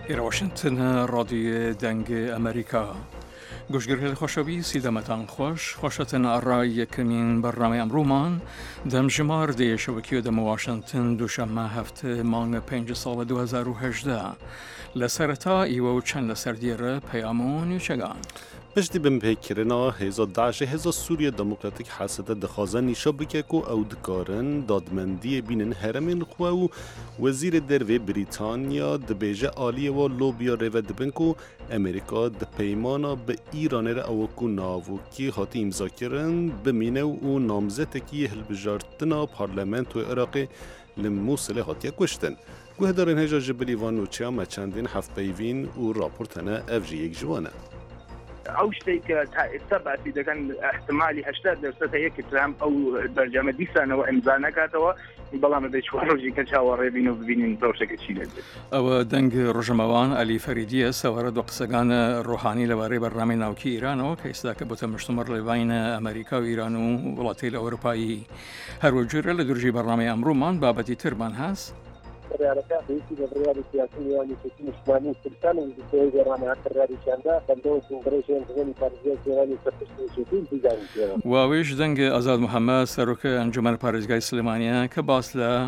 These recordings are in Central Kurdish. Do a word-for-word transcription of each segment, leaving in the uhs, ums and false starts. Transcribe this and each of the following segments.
إلى واشنطن راديو دنگ أمريكا گوشگرهل خوشبی سیدمتان خوش خوشتن آرای کمین برنامه امرومان دم جمار دی شبکیو دم واشنطن دوشنبه هفته مانگ پنج سال دو هزار و هجده لسرتا ایو چند لسر دیره پیامون یوچگان پشتی بم پیکرنا هزا داعش هزا سوریه دموکراتیک حسد دخوازن نیشا بکه کو او دکارن دادمندی بینن هرمین خو و وزیر دروی بریتانیا دبیجه آلیه و لوبیا رو دبن کو امریکا د پیمانا به ایران را او کو ناوکی هاتی امضا کرن بمینه و نامزدکی هلبجارتنا پارلمنت و عراقی لموصله هاتی کشتن گوه دارن هجا جبلی وان و چیام چندین هفت بیوین و راپورتنا افجی یک جوانه او شتي كسبعة إذا كان احتمالي هشتاد درصد هيك ترامب أو برجامة دي سنة وإمزانا كاتوا بلا ما بيشوارو جي كشاور بينو بينين بروشة كشيلة او دنگ رجموان علی فریدیه سوارد وقسگان روحانی لواری برنامه ناوکی ایرانو که استاک بوت مشتمر لبین امریکا و ایران و ولایات اروپایی هر وجور لدرجی برنامه امرومان بابتی تربان هست الرياضة بيجي بالرياضة السياسية يعني في مسلمانين كريستيان ويجي برنامج حتى الرياضة كذا بندو كونغريشن زماني باريزيا زماني فتشتي في جانب واویش دنگ آزاد محمد سروک انجمن پاریزگای سلیمانیه که باصله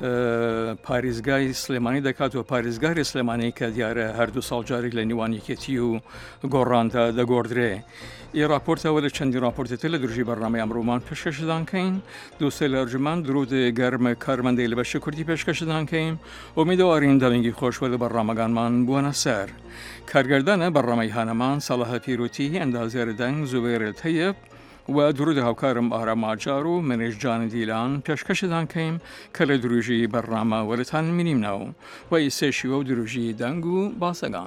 پاریزگای سلیمانی دکات و پاریزگای سلیمانی که دیار هر دو سال جاری لنیوانی کتیو گورانتا دگوردره ای راپورت اول چندی راپورت تل درجی برنامه امرومان پیشکش دادن کین دوست لرجمن درود گرم کارمنده لباش کردی پیشکش دادن کین امیدواریم دلنگی خوش ول برنامه‌گان من بونا سر کارگردان برنامه هانمان صلاح پیروتی اندازه دنگ زبیر طیب و درود هاوکارم آرام آجارو منش جان دیلان پیشکش دادن کین کل دروجی برنامه ولتان مینیم نو و ایسشی و دروجی دنگو باسگان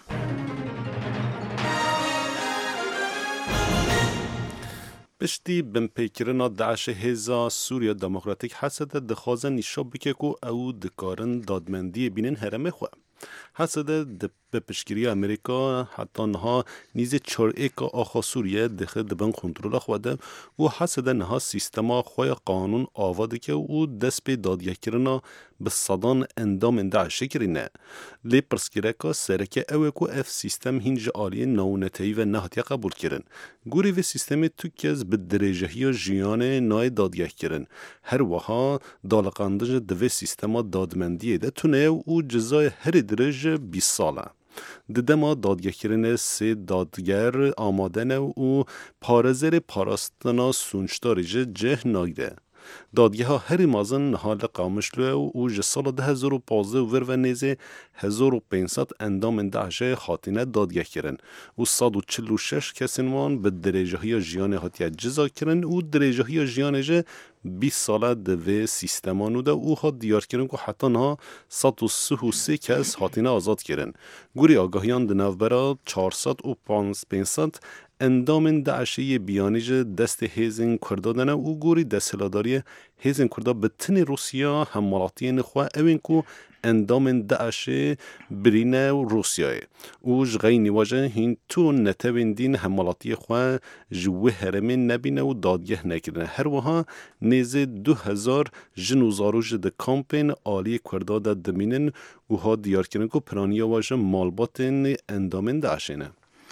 پشتی بم پیکرنا داعش هزا سوریا دموکراتیک حسد دخوازن نیشا بکه کو او دکارن دادمندی بینن هرمه خو حسد د به پشگیری امریکا حتی نها نیز چرعه که آخا سوریه دخل دبن کنترل خواده و حسد نها سیستما خواه قانون آواده که او دست به دادگه به صدان اندام داعش کرینه لی پرسگیره که سرکه اوه که اف سیستم هینج آلی نونتهی و نهاتی قبول کرن گوری و سیستم تو کز به درجهی جیان نای دادگه کرن هر وها دالقاندج دوه سیستما دادمندیه ده تونه او جزای هر درجه بیست ساله ددما دادگه کرن سه دادگر آمادن او پارزر پاراستنا سونشتاری جه نایده دادگه ها هر مازن حال قامشلوه و او جسال ده هزار و پازده ور و نیزه هزار و پینصد اندام دهشه خاطینه دادگه کرن و صد و چل و شش کسینوان به درجه های جیان هاتیه جزا کرن و درجه های جیان جه بیست ساله دوه سیستمانو ده او ها دیار کرن که حتی نها صد و سه و سه کس خاطینه آزاد کرن گوری آگاهیان ده نوبرا چهارصد و پانصد اندام داعشی بیانیج دست هیزن کردادن او گوری دستهلاداری هیزن کردا به تن روسیا همالاتی نخواه اوین کو اندام داعش برینه و روسیای او جغی نواجه هین تو نتوین دین همالاتی خواه جوه هرمین نبینه و دادگه نکرنه هر وها نیزه دو هزار جنوزاروج ده کامپین آلی کرداد دمینن او ها دیار کرن که پرانیا واجه مالبات اندام داعشینه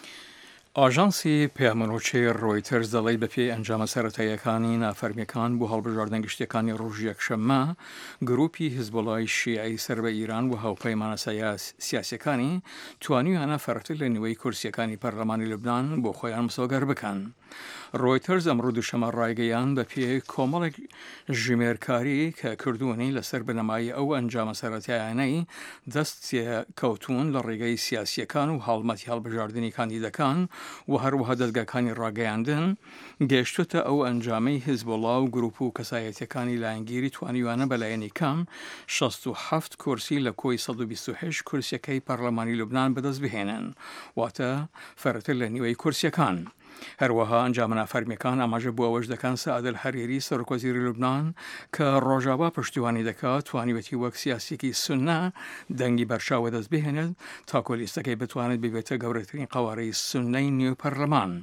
ئاژانسی پێمەنۆچەی ڕۆیتەرز دەڵێت بەپێی ئەنجامە سەرەتاییەکانی نافەرمیەکان بۆ هەڵبژاردن گشتیەکانی ڕۆژ یەکشەممە گروپی حیزبوڵای شیعی سەر بە ئیران و هاوپەیمانە سیاسیەکانی توانیویانە فەرقتر لە نوێی کورسیەکانی پەرلەمانی لوبنان بۆ خۆیان مسۆگەر بکەن. ڕۆیتەرز ئەمڕۆ دووشەمە ڕایگەیان بەپێی کۆمەڵێک ژمێرکاری کە کردوونی لەسەر بنەمایی ئەو ئەنجامە سەرەتاییانەی دەست کەوتون لە ڕێگەی سیاسیەکان و هەڵمەتی هەڵبژاردننی کاندیدەکان و هەروەها دەستگاکانی ڕاگەیاندن گەیشتوتە ئەو ئەنجامەی حیزبوڵا و گروپ و کەسایەتیەکانی لایەنگیری توانیوانە بەلایەنی کەم شەست و هەفت کورسی لە کۆی سەد و بیست و هەشت کورسیەکەی پەرلەمانی لوبنان بەدەست بهێنن واتە فەرقتر لە نیوەی کورسیەکان. هەروەها ئەنجامە نافەرمیەکان ئاماژە بۆ ئەوەش دەکەن سەعادە الحەریری سەرۆکوەزیری لوبنان کە ڕۆژاوا پشتیوانی دەکات توانیوەتی وەک سیاسێکی سونە دەنگی بەرچاوە دەست بهێنێت تا کۆلیستەکەی بتوانێت ببێتە گەورەترین قوارەی سونەی نێو پەرلەمان.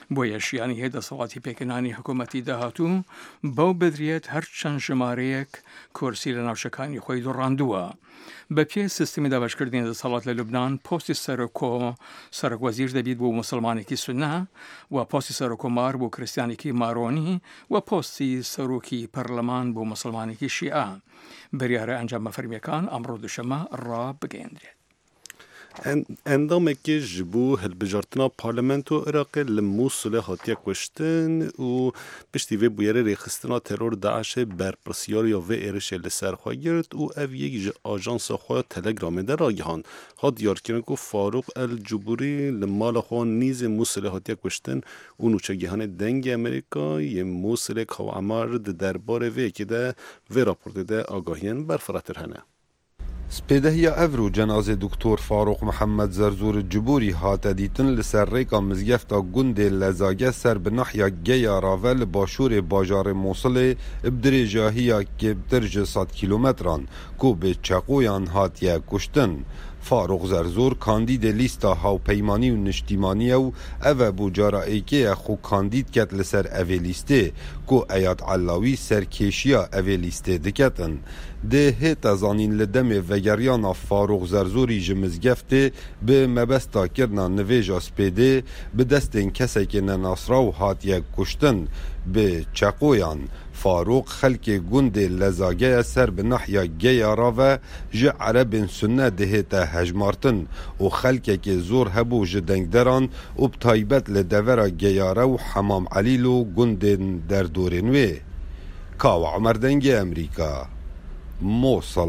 بۆ یەشیانی هێدا سەڵاتی پێکەنانی حکوومەتی داهاتوو بەو بدرێت هەرچەند ژمارەیەک کورسی لە ناوچەکانی خۆی دۆڕاندووە. بە پێ سیستمی دابشکردنی دەسەڵات لە لوبناان پۆستی سەرۆکۆ سەرۆکوەزیر دەبیت بۆ مسلمانێکی سونە و پۆستی سەرۆکۆمار بۆ کریستیانێکی مارۆنی و پۆستی سەرۆکی پەرلەمان بۆ مسلمانێکی شیعە. بریارە ئەنجام بەفەرمیەکان ئەمڕۆ دووشەمە ڕابگەیەندرێت. اندامێکی ji bo hilbijartina parlamento Iraqê li Mosulê hatiye kuştin û piştî vê bûyerê rêxistina teror Daişê berpirsiyariya vê êrişê li ser xwe girt û ev yek ji ajansa xwe Telegramê de ragihand. Hat diyarkirin ku Faruk el-Cuburî li mala xwe nîzê Mosulê hatiye kuştin û nûçegihanê dengê Amerîka yê Mosulê Xawa Emar di derbarê vê yekê de vê raportê de agahiyên berfiratir hene. سپێدەهیە ئەڤر و جەنازێ دکتۆر فاروق محەممەد زەرزور جبوری هاتە دیتن لەسەر ڕێکا مزگەفتا گوندێ لەزاگە سەر بنەحیا گەیا ڕاڤە لە باشوورێ باژارێ مووسڵێ بدرێژاهیە کێبتر ji سەد کیلومتران کو بێ چەقۆیان هاتیە کوشتن. فاروق زەرزور کاندیدê lîsta hawpeymanî û niştîmanî و ev e bû cara êkê xwe kandîd ket li ser evê lîstê ku Eyad Allawî serkêşiya evê lîstê diketin. Dê hêta zanîn li demê vegeryana Faruk Zerzorî ji mizgeftê bi mebesta kirina nivêja spêdê bi destên kesekê nenasraw hatiye kuştin. Bi çeqoyan Faruk xelkê gundê lezageya ser bi nehya geya rave ji erebên sunne dihête hejmartin û xelkekê zor hebû ji dengderan û bi taybet li devera geyare û Hemam Elîl û gundên derdorên wê. Kawa Emer dengê Emerîka, Mosul.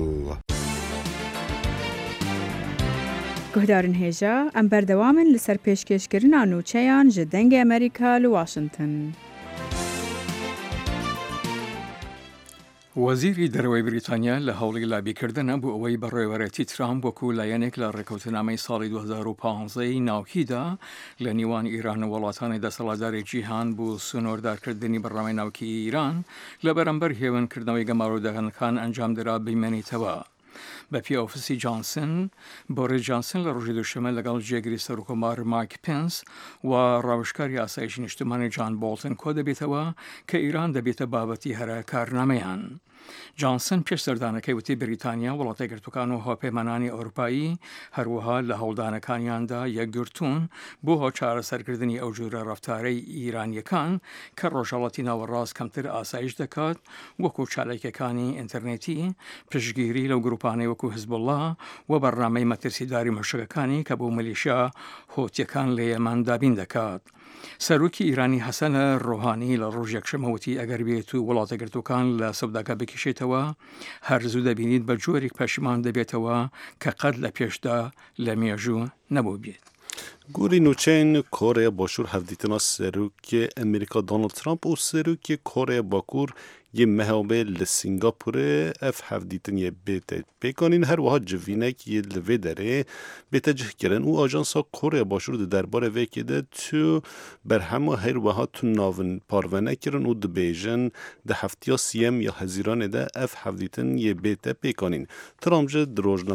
Guhdarên hêja em berdewamin li ser pêşkêşkirina nûçeyan ji dengê Amerîka li Washington. وەزیری دەرەوەی بریتانیا لە هەوڵی لابیکردنە بۆ ئەوەی بەڕێوەرەتی ترامپ وەکو لایەنێک لە ڕێکەوتنامەی ساڵی دوو هەزار و پانزە ناوکیدا لە نیوان ئیران و وڵاتانی دەسەڵاتداری جیهان بۆ سنووردارکردنی بەڕامەی ناوکی ئیران لە بەرامبەر هێوەنکردنەوەی گەمارۆداغەنەکان ئەنجام درا بمێنیتەوە. بە پێ ئۆفیسی جانسن بۆریس جانسن لە ڕۆژی دووشەمە لەگەڵ جێگری سەرۆکۆمار مایک پێنس و ڕاوشکاری ئاسایشی نیشتمانی جان بۆڵتن کۆ دەبێتەوە کە ئیران دەبێتە بابەتی هەرە کارنامەیان. جانسن پێش سەردانەکەی وتی بریتانیا وڵاتە گرتوەکان و هاوپەیمانانی ئەوروپایی هەروەها لە هەوڵدانەکانیاندا یەکگرتوون بۆ هۆ چارەسەرکردنی ئەو جۆرە ڕەفتارەی ئیرانیەکان کە ڕۆژهەڵاتی ناوەڕاست کەمتر ئاسایش دەکات وەکو چالاکیەکانی ئینتەرنێتی پشتگیری لەو گروپانەی وەکو حزبوڵڵا و بەڕامەی مەترسیداری مەشەکەکانی کە بۆ ملیشیا هۆتیەکان لە یەمان دابین دەکات. سەرۆکی ئیرانی حەسەنە ڕۆحانی لە ڕۆژ یەکشەمەوتی ئەگەر بێت و وڵاتە گرتوەکان لە سەوداگە بکشێتەوە هەرزوو دەبینیت بە جۆرێک پەشیمان دەبێتەوە کە قەت لە پێشدا لە مێژوو نەبوو بێت. گوری نوچین کره باشور هفدیتنا سروکی امریکا دونالد ترامپ و سروکی کره باکور یه مهابه لسینگاپوره اف هفدیتن یه بیت پیکانین هر وها جوینک یه لوی داره بیت جه کرن او آجانسا کره باشور ده دربار وی که ده تو بر همه هر وها تو ناون پارونه کرن و ده بیجن ده هفتیا سیم یا هزیران ده اف هفدیتن یه بیت پیکانین ترامپ جه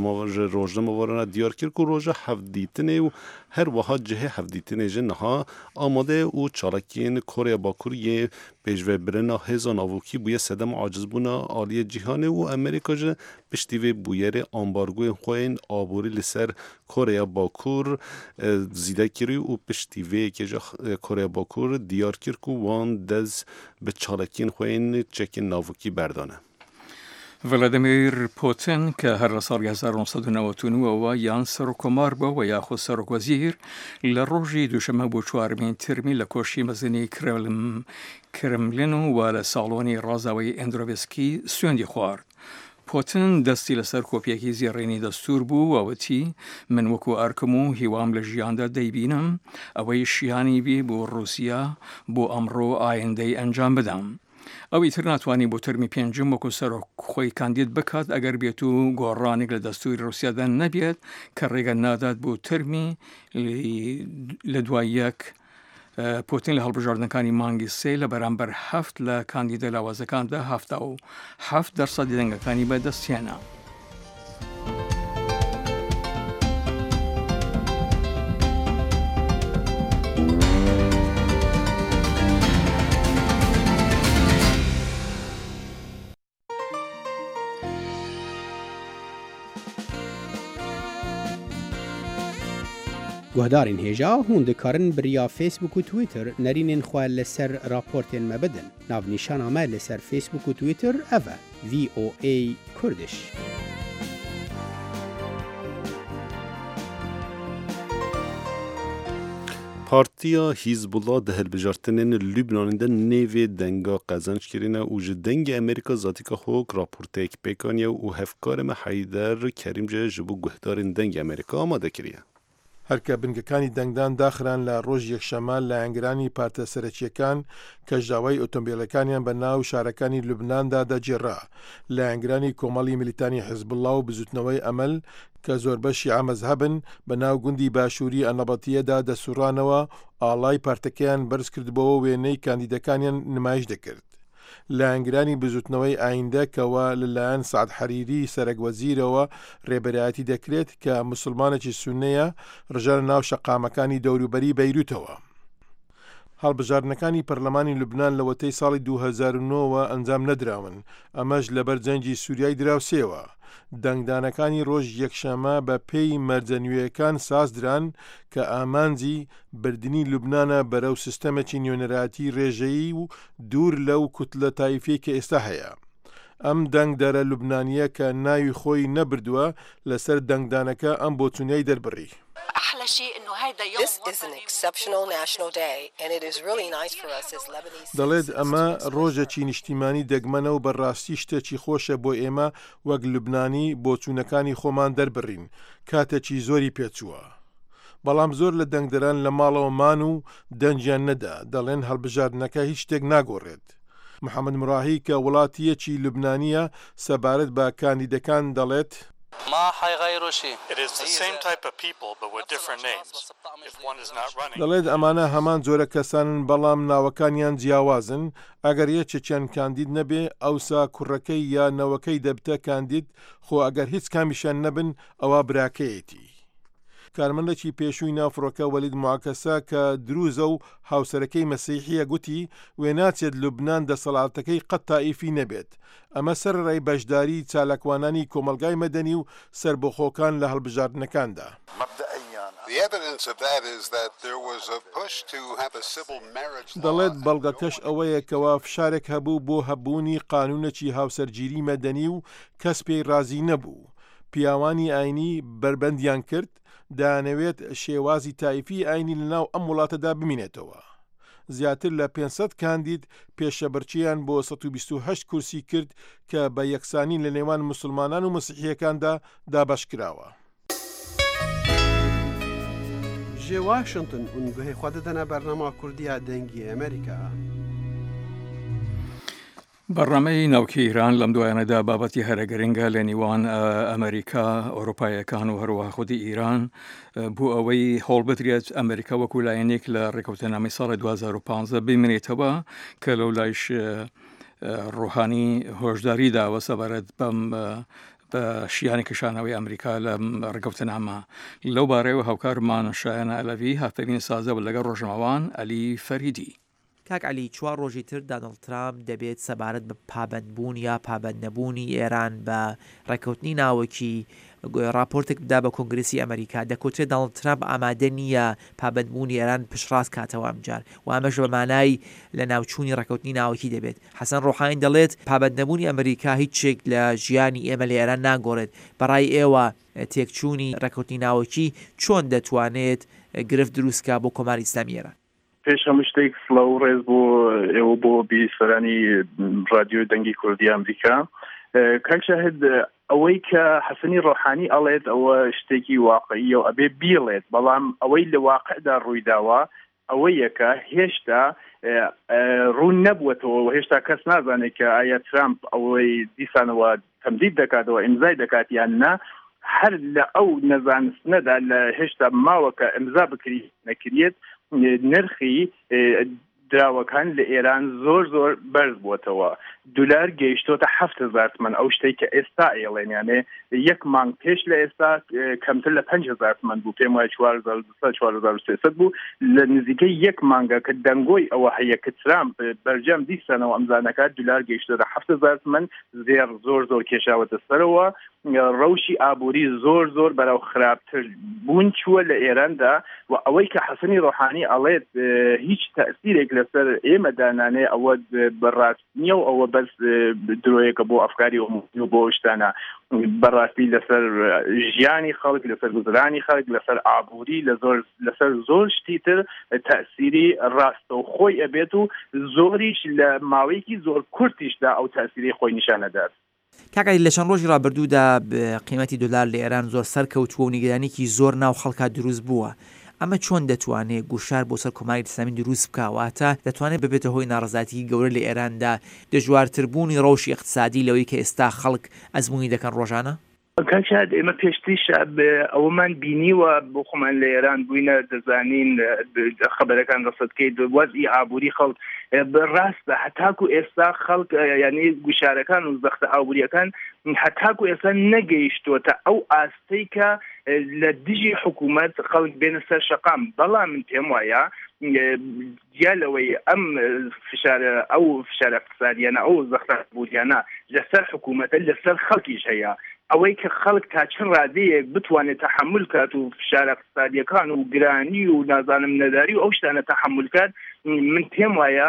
روژنما وارنا دیار کرد که روژه هفدیتنه و هر وها جه هفدیتنه جه نها آماده او چالکین کره باکور یه پیشوه برنا هزان آوکی بویه سدم عاجز بونا آلی جیهانه و امریکا جه پشتیوه بویر آمبارگوی خوین آبوری لسر کره باکور زیده کری و پشتیوه که جه کره باکور دیار کر که وان دز به چالکین خوین چکین ناوکی بردانه. ڤلادیمیر پوتین کە هەر لە ساڵی هەزار و نۆسەد و نەوەت و نۆەوە یان سەرۆکۆمار بووە و یاخود سەرۆکوەزیر لە ڕۆژی دووشەمە بۆ چوارمین ترمی لە کۆشی مەزنی کرملین و لە ساڵۆنی ڕازاوی ئەندرۆڤسکی سوێندی خوارد. پۆتین دەستی لەسەر کۆپیەکی زیێڕێنی دەستور بوو وەوتی من وەکو ئەرکم و هیوام لە ژیاندا دەیبینم ئەوەی شیانی بێ بۆ ڕووسیا بۆ ئەمڕۆ ئایندەی ئەنجام بدەم. ئەو ئیتر ناتوانانی بۆ تەرمی پێنجم وەکو سەرۆک خۆی کاندید بکات ئەگەر بێت و گۆڕانێک لە دەستوری رووسیادا نەبێت کە ڕێگە نادات بۆ تەرمی لە دوای یەک. پۆتین لە هەڵبژاردنەکانی مانگی سێ لە بەرامبەر هەفت لە کاندیدە لاوازەکاندا هەفتا و هەفت دەرسەدی دەنگەکانی بەدەستهێنا. گهدارین هێژا هون دکارن بریا فیسبوک و تویتر نرینین خواه لسر راپورتین مبدن. ناو نیشان آمه لسر فیسبوک و تویتر اوه وی او ای کردش. پارتیا حیزبولا ده هلبجارتنین لبنان ده نیوی دنگا قزنج کرینه و جه دنگ امریکا ذاتی که خوک راپورت ایک پیکانیه و هفکار ما حیدر کریم جه جبو گهدارین دنگ امریکا آماده کریه. هەرکە بنگەکانی دەنگدان داخران لە ڕۆژ یەکشەمە لە ئەنگرانی پارتە سەرەکیەکان کە ژاوای ئۆتۆمبیلەکانیان بە ناو شارەکانی لوبناندا دەجێڕا لە ئەنگرانی کۆمەڵی میلیتانی حیزبوڵڵا و بزوتنەوەی ئەمەل کە زۆربەشی ئامەزهەبن بە ناو گوندی باشووری ئەنەبەتیەدا دەسوڕانەوە ئاڵای پارتەکەیان بەرز کردبەوە وێنەی کاندیدەکانیان نمایش دەکرد. لە ئەنگرانی بزوتنەوەی ئایندە کەوە لەلایەن سعد حەریری سەرەکوەزیرەوە ڕێبەرایەتی دەکرێت کە موسڵمانێکی سوننەیە ڕژار ناو شەقامەکانی دەوروبەری بەیروتەوە. هەڵبژاردنەکانی پەرلەمانی لوبنان لە وەتەی ساڵی دوو هەزار و نۆ ئەنجام نەدراون، ئەمەش لەبەر جەنگی سووریای دراوسێوە. دەنگدانەکانی ڕۆژ یەکشەمە بە پێی مەرجەنوێیەکان سازدران کە ئامانجی بردننی لوبنانە بەرەو سیستەمێکی نوێنەراتی ڕێژەیی و دوور لەو کوتلە تایفی کە ئێستا هەیە. ئەم دەنگدارە لوبنانیە کە ناوی خۆی نەبردووە لەسەر دەنگدانەکە ئەم بۆچوونیای دەربڕی. دەڵێت ئەمە ڕۆژێکی نیشتیمانی دەگمەنە و بەڕاستی شتێکی خۆشە بۆ ئێمە وەک لوبنانی بۆچوونەکانی خۆمان دەربڕین، کاتێکی زۆری پێچووە. بەڵام زۆر لە دەنگدەران لە ماڵەوەمان و دەنجیان نەدا، دەڵێن هەڵبژاردنەکە هیچ شتێک ناگۆڕێت. محەممەد مراهی کە وڵاتیەکی لوبنانیە سەبارەت بە کاندیدەکان دەڵێت دەڵێت ئەمانە هەمان جۆرە کەسانن بەڵام ناوەکانیان جیاوازن، ئەگەر یەکێکیان کاندید نەبێ ئەوسا کوڕەکەی یا نەوەکەی دەبتە کاندید، خۆ ئەگەر هیچ کامیشان نەبن ئەوە براکەیەتی. کارمەندێکی پێشووی نافڕۆکە وەلید معاکەسە کە دروزە و هاوسەرەکەی مەسیحیە گوتی وێناچێت لوبنان دەسەڵاتەکەی قەت تائیفی نەبێت. ئەمە سەرڕای بەشداری چالاکوانانی کۆمەلگای مەدەنی و سربەخۆکان لە هەڵبژاردنەکاندا. دەڵێت بەڵگەکەش ئەوەیە کەوا فشارێک هەبوو بۆ هەبوونی قانونێکی هاوسەرگیری مەدەنی و کەس پێی رازی نەبوو. پیاوانی ئاینی بربەندیان کرد، دانەوێت شێوازی تایفی ئاینی لەناو ئەم وڵاتەدا بمینێتەوە. زیاتر لە پێنجسەد کاندید پێشەبەرچیان بۆ سەد و بیست و هەشت کورسی کرد کە بە یەکسانی لە نێوان موسڵمانان و مەسیحیەکاندا دابەش کراوە. جێ واشنگتن ئونگوهەی خوا دەدەنە بەرنامە کوردیا دەنگی ئەمریکا. بەڕامەی ناوکی ئیران لەم دوایانەدا بابەتی هەرە گرنگە لە نیوان ئەمریکا، ئەوروپایەکان و هەروەها خودی ئیران بۆ ئەوەی هەوڵ بدرێت ئەمریکا وەکو لایەنێک لە ڕێکەوتنامەی ساڵی دوو هەزار و پانزە بمێنێتەوە کە لەو لایش ڕۆحانی هۆشداری داوە سەبارەت بەم بە شیانی کشانەوەی ئەمریکا لە ڕێکەوتنامە. لەو بارەیەوە هاوکارمان شایەنە ئەلەوی هاتەبین سازە لەگەڵ ڕۆژنەوەوان ئەلی فەریدی. کاک علی، چوار ڕۆژی تر دانەڵد ترامپ دەبێت سەبارەت بە پابەندبوون یا پابەند نەبوونی ئێران بە ڕێکەوتنی ناوەکی راپۆرتێک بدا بە کۆنگرسی ئەمریکا. دەکوترێت دانەڵد ترامپ ئامادە نییە پابەندبوونی ئێران پشتڕاست کاتەوە ئەمجار، و ئەمەش بە مانای لە ناوچوونی ڕێکەوتنی ناوەکی دەبێت. حەسەن ڕۆحانی دەڵێت پابەند نەبوونی ئەمریکا هیچ شتێک لە ژیانی ئێمە لە ئێران ناگۆڕێت. بەڕای ئێوە تێکچوونی ڕێکەوتنی ناوەکی چۆن دەتوانێت گرفت دروستکە بۆ کۆماری ئیسلامی ئێران؟ پێش هەموو شتێک سڵاو و ڕێز بۆ ئێوە بۆ بیسەرانی ڕادیۆ دەنگی کوردی ئەمریکا. کاک شاهد، ئەوەی کە حەسەنی ڕۆحانی ئەڵێت ئەوە شتێکی واقعیە و ئەبێ بیڵێت، بەڵام ئەوەی لە واقعدا ڕوویداوە ئەوەیە کە هێشتا ڕوون نەبووەتەوە و هێشتا کەس نازانێت کە ئایا ترامپ ئەوەی دیسانەوە تەمدید دەکاتەوە ئیمزای دەکات یان نا. هەر لە ئەو نەزانستنەدا لە هێشتا ماوەکە ئیمزا بکری نەکرێت نرخی دراوەکان لە ئێران زۆر زۆر بەرز بووەتەوە. دلار گەیشتۆتە هەفت هەزار تمەن ئەو شتێک کە ئێستا ئێڵێن یانێ یەک مانگ پێش لە ئێستا کەمتر لە پێنج هەزار تمەن بوو پێم وایە چوار هەزار و دووسەد چوار هەزار و سێسەد بوو لە نزیکەی یەک مانگە کە دەنگۆی ئەوە هەیە کە ترامپ بەرجەم دیسانەوە ئەمزانەکە دلار گەیشتۆتە هەفت هەزار تمەن زێر زۆر زۆر کێشاوەتە سەرەوە ڕەوشی ئابووری زۆر زۆر بەراو خراپتر بوون چووە لە ئێراندا و ئەوەی کە حەسەنی ڕۆحانی ئەڵێت هیچ تەئسیرێک لەسەر ئێمە دانانێ ئەوە بەڕاست نییە و ئەوە بەس درۆیەکە بۆ ئەفکاری و بۆ شتانە بەڕاستی لەسەر ژیانی خەڵک لەسەر گوزرانی خەڵک لەسەر ئابووری لەسەر زۆر شتی تر تەئسیری ڕاستە و خۆی ئەبێت و زۆریش لە ماوەیەکی زۆر کورتیشدا ئەو تەئسیری خۆی نیشانەدات. کاکای لە چەند ڕۆژی ڕابردوودا قیمەتی دۆلار لە ئێران زۆر سەرکەوتووە و نیگەرانێکی زۆر ناو خەڵکا دروست بووە. ئەمە چۆن دەتوانێت گوشار بۆ سەر کۆماری ئیسلامی دروست بکەواتە دەتوانێت ببێتە هۆی ناڕەزایەتی گەورە لە ئێراندا دەژوارتربوونی ڕەوشی اقتصادی لەوەی کە ئێستا خەڵک ئەزموونی دەکەن ڕۆژانە؟ کاکشاد ئێمە پێشتریش ئەوەمان بینیوە بۆ خۆمان لە ئێران بووینە دەزانین خەبەرەکان ڕەسەدکەیت وەزئی ئابووری خەڵک ڕاستە هەتاکو ئێستا خەڵک یعنی گوشارەکان و زەختە ئابووریەکان هەتاکو ئێستا نەگەیشتوتە ئەو ئاستەی کە لە دژی حکوومەت خەڵک بێنە سەر شەقام بەڵام من پێم وایە یا لەوەی ئەم فشارە ئەو فشارە اقتصادیانە ئەو زەختە ئابووریانە لەسەر حکوومەتە لەسەر خەڵکیش هەیە ئەوەی کە خەڵک تا چەند ڕادەیەک بتوانێت تەحمل کات و فشارە اقتصادیەکان و گرانی و نازانم نەداری و ئەو شتانە تەحمل کات من پێم وایە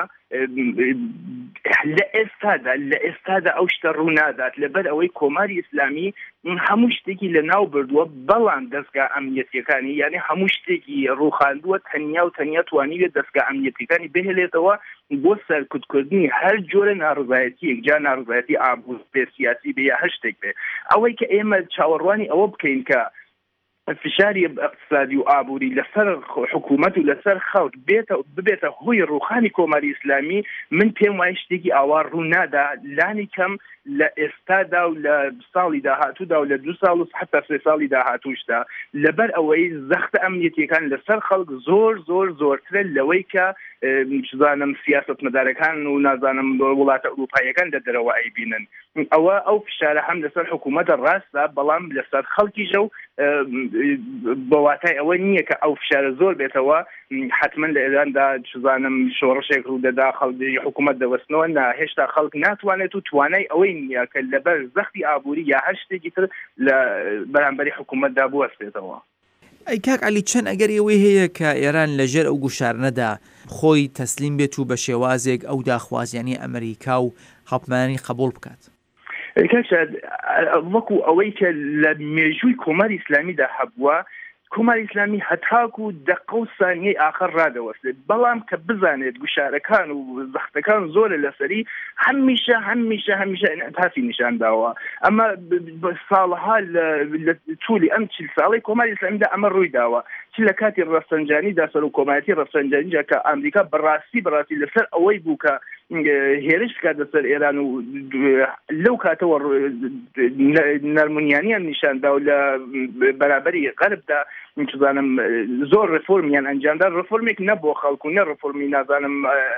لە ئێستادا لە ئێستادا ئەو شتە ڕوونادات لەبەر ئەوەی کۆماری ئیسلامی هەموو شتێکی لە ناو بردووە بەڵام دەستگا ئەمنیەتیەکانی یعنی هەموو شتێکی ڕووخاندووە تەنیا و تەنیا توانیوێت دەستگا ئەمنیەتیەکانی بهێڵێتەوە بۆ سەرکوتکردنی هەر جۆرە ناڕزایەتیەک جا ناڕزایەتی ئابوور بێ سیاسی بێ یا هەر شتێک بێ ئەوەی کە ئێمە چاوەڕوانی ئەوە بکەین کە فشاری اقتصادی و ئابووری لەسەر حکوومەت و لەسەر خەڵک بێتە ببێتە هۆی ڕوخانی کۆماری ئیسلامی من پێم وایە شتێکی ئاوا ڕوو نادا لانی کەم لە ئێستادا و لە ساڵی داهاتوودا و لە دو ساڵ و حتا سێ ساڵی داهاتووشدا لەبەر ئەوەی زەختە ئەمنیەتیەکان لەسەر خەڵک زۆر زۆر زۆرترە لەوەی کە چزانم سیاسەتمەدارەکان و نازانم وڵاتە ئەوروپایەکان لە دەرەوە ئەیبینن ئەوە ئەو فشارە هەم لەسەر حکوومەتە ڕاستە بەڵام لەسەر خەڵکیشە و بەواتای ئەوە نییە کە ئەو فشارە زۆر بێتەوە حتمما لە ئێراندا چزانم شۆڕشێک ڕوو دەدا خەڵکی حکوومەت دەوەستنەوە نا هێشتا خەڵک ناتوانێت و توانای ئەوەی نییە کە لەبەر زەختی ئابووری یا هەر شتێکی تر لە بەرامبەری حکوومەتدا بوەستێتەوە. ئەی کاک عەلی چەند ئەگەر ئەوەی هەیە کە ئێران لەژێر ئەو گوشارنەدا خۆی تەسلیم بێت و بە شێوازێک ئەو داخوازیانی ئەمریکا و هەڵپمانی قبول بکات. کاکشاد وەکو ئەوەی کە لە مێژووی کۆماری ئیسلامیدا هەبووە کۆماری ئیسلامی هەتاکو دقە و سانیەی ئاخر ڕادەوەستێت بەڵام کە بزانێت گوشارەکان و زەختەکان زۆرە لەسەری هەمیشە هەمیشە هەمیشە ئینعتافی نیشان داوە ئەمە ساڵها لە توولی ئەم چل ساڵی کۆماری ئیسلامیدا ئەمە ڕووی داوە چ لە کاتی ڕەفسەنجانیدا سەر و کۆمایەتی ڕەفسەنجانیدا کە ئەمریکا بەڕاستی بەڕاستی لەسەر ئەوەی بوو کە هێرش بکات لەسەر ئێران و لەو کاتەوە نەرمونیانیان نیشاندا و لە بەرابەری غەربدا چزانم زۆر ڕفۆرمیان ئەنجامدا ڕفۆرمێک نەبووە خەڵکو نە ڕفۆرمی نازانم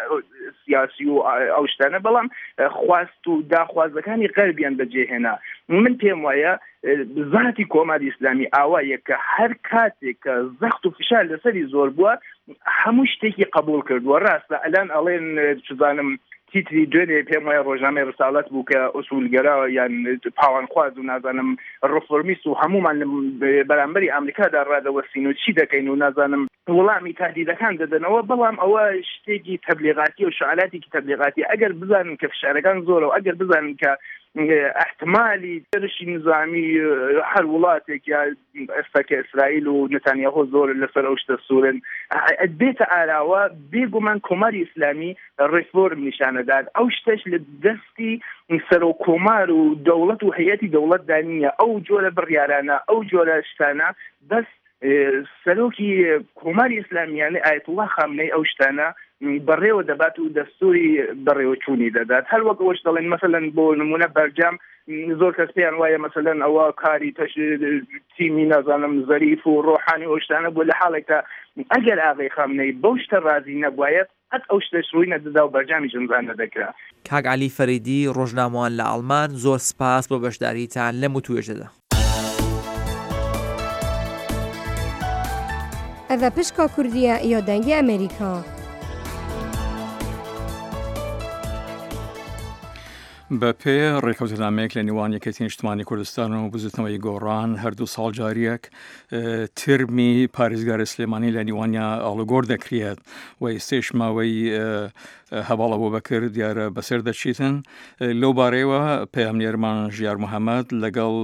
سیاسی و ئەو شتانە بەڵام خواست و داخوازەکانی غەربیان بەجێهێنا من پێم وایە ذاتی کۆماری ئیسلامی ئاوایە کە هەر کاتێک کە زەخت و فشار لەسەری زۆر بووە هەموو شتێکی قبول کردووە ڕاستە ئەلان ئەڵێن چزانم تیتری دوێنێ پێم وایە ڕۆژنامەی ڕسالەت بوو کە ئوسولگەرا یان پاوانخواز و نازانم ڕفۆرمیست و هەمومان بەرامبەری ئەمریکادا ڕادەوەستین و چی دەکەین و نازانم وەڵامی تهدیدەکان دەدەنەوە بەڵام ئەوە شتێکی تەبلیغاتی و شعاراتێکی تەبلیغاتی ئەگەر بزانن کە فشارەکان زۆرە و ئەگەر بزانن کە احتمالی ترشی نظامی هەر وڵاتێک یا ئێستا کە ئیسرائیل و نەتانیاهۆ زۆر لەسەر ئەو شتە سوورن بێتە ئاراوە بێگومان کۆماری ئیسلامی ڕێفۆرم نیشانەدات ئەو شتەش لە دەستی سەر و کۆمار و دەوڵەت و هەیەتی دەوڵەتدا نییە ئەو جۆرە بڕیارانە ئەو جۆرە شتانە بەس سەرۆکی کۆماری ئیسلامیانە ئایەتوڵڵا خامنەی ئەو شتانە بەڕێوە دەبات و دەستوری بەڕێوەچوونی دەدات هەر وەک ئەوەش دەڵێن مەسەلەن بۆ نمونە بەرجام زۆر کەس پێیان وایە مەسەلەن ئەوە کاری تەش تیمی نازانم زەریف و ڕۆحانی ئەو شتانە بووە لە حاڵێکدا ئەگەر ئاغای خامنەی بەو شتە ڕازی نەبوایەت قەت ئەو شتەش ڕووی نەدەدا و بەرجامی جنزان نەدەکرا. کاک علی فەریدی ڕۆژنامەوان لە ئەڵمان، زۆر سپاس بۆ بەشداریتان لەم وتوێژەدا. ئەڤە پشکا کوردیە یا دەنگی ئەمریکا. بە پێ ڕێکەوتنامەیەک لە نێوان یەکێتی نیشتمانی کوردستان و بزوتنەوەی گۆڕان هەردوو ساڵ جاریەک ترمی پارێزگارە سلێمانی لە نیوانیا ئاڵوگۆڕ دەکرێت و ئێستێش ماوەی هەواڵە بۆ بەکرد دیارە بەسەر دەچیتن. لەو بارەیەوە پەیامنێرمان ژیار محەممەد لەگەڵ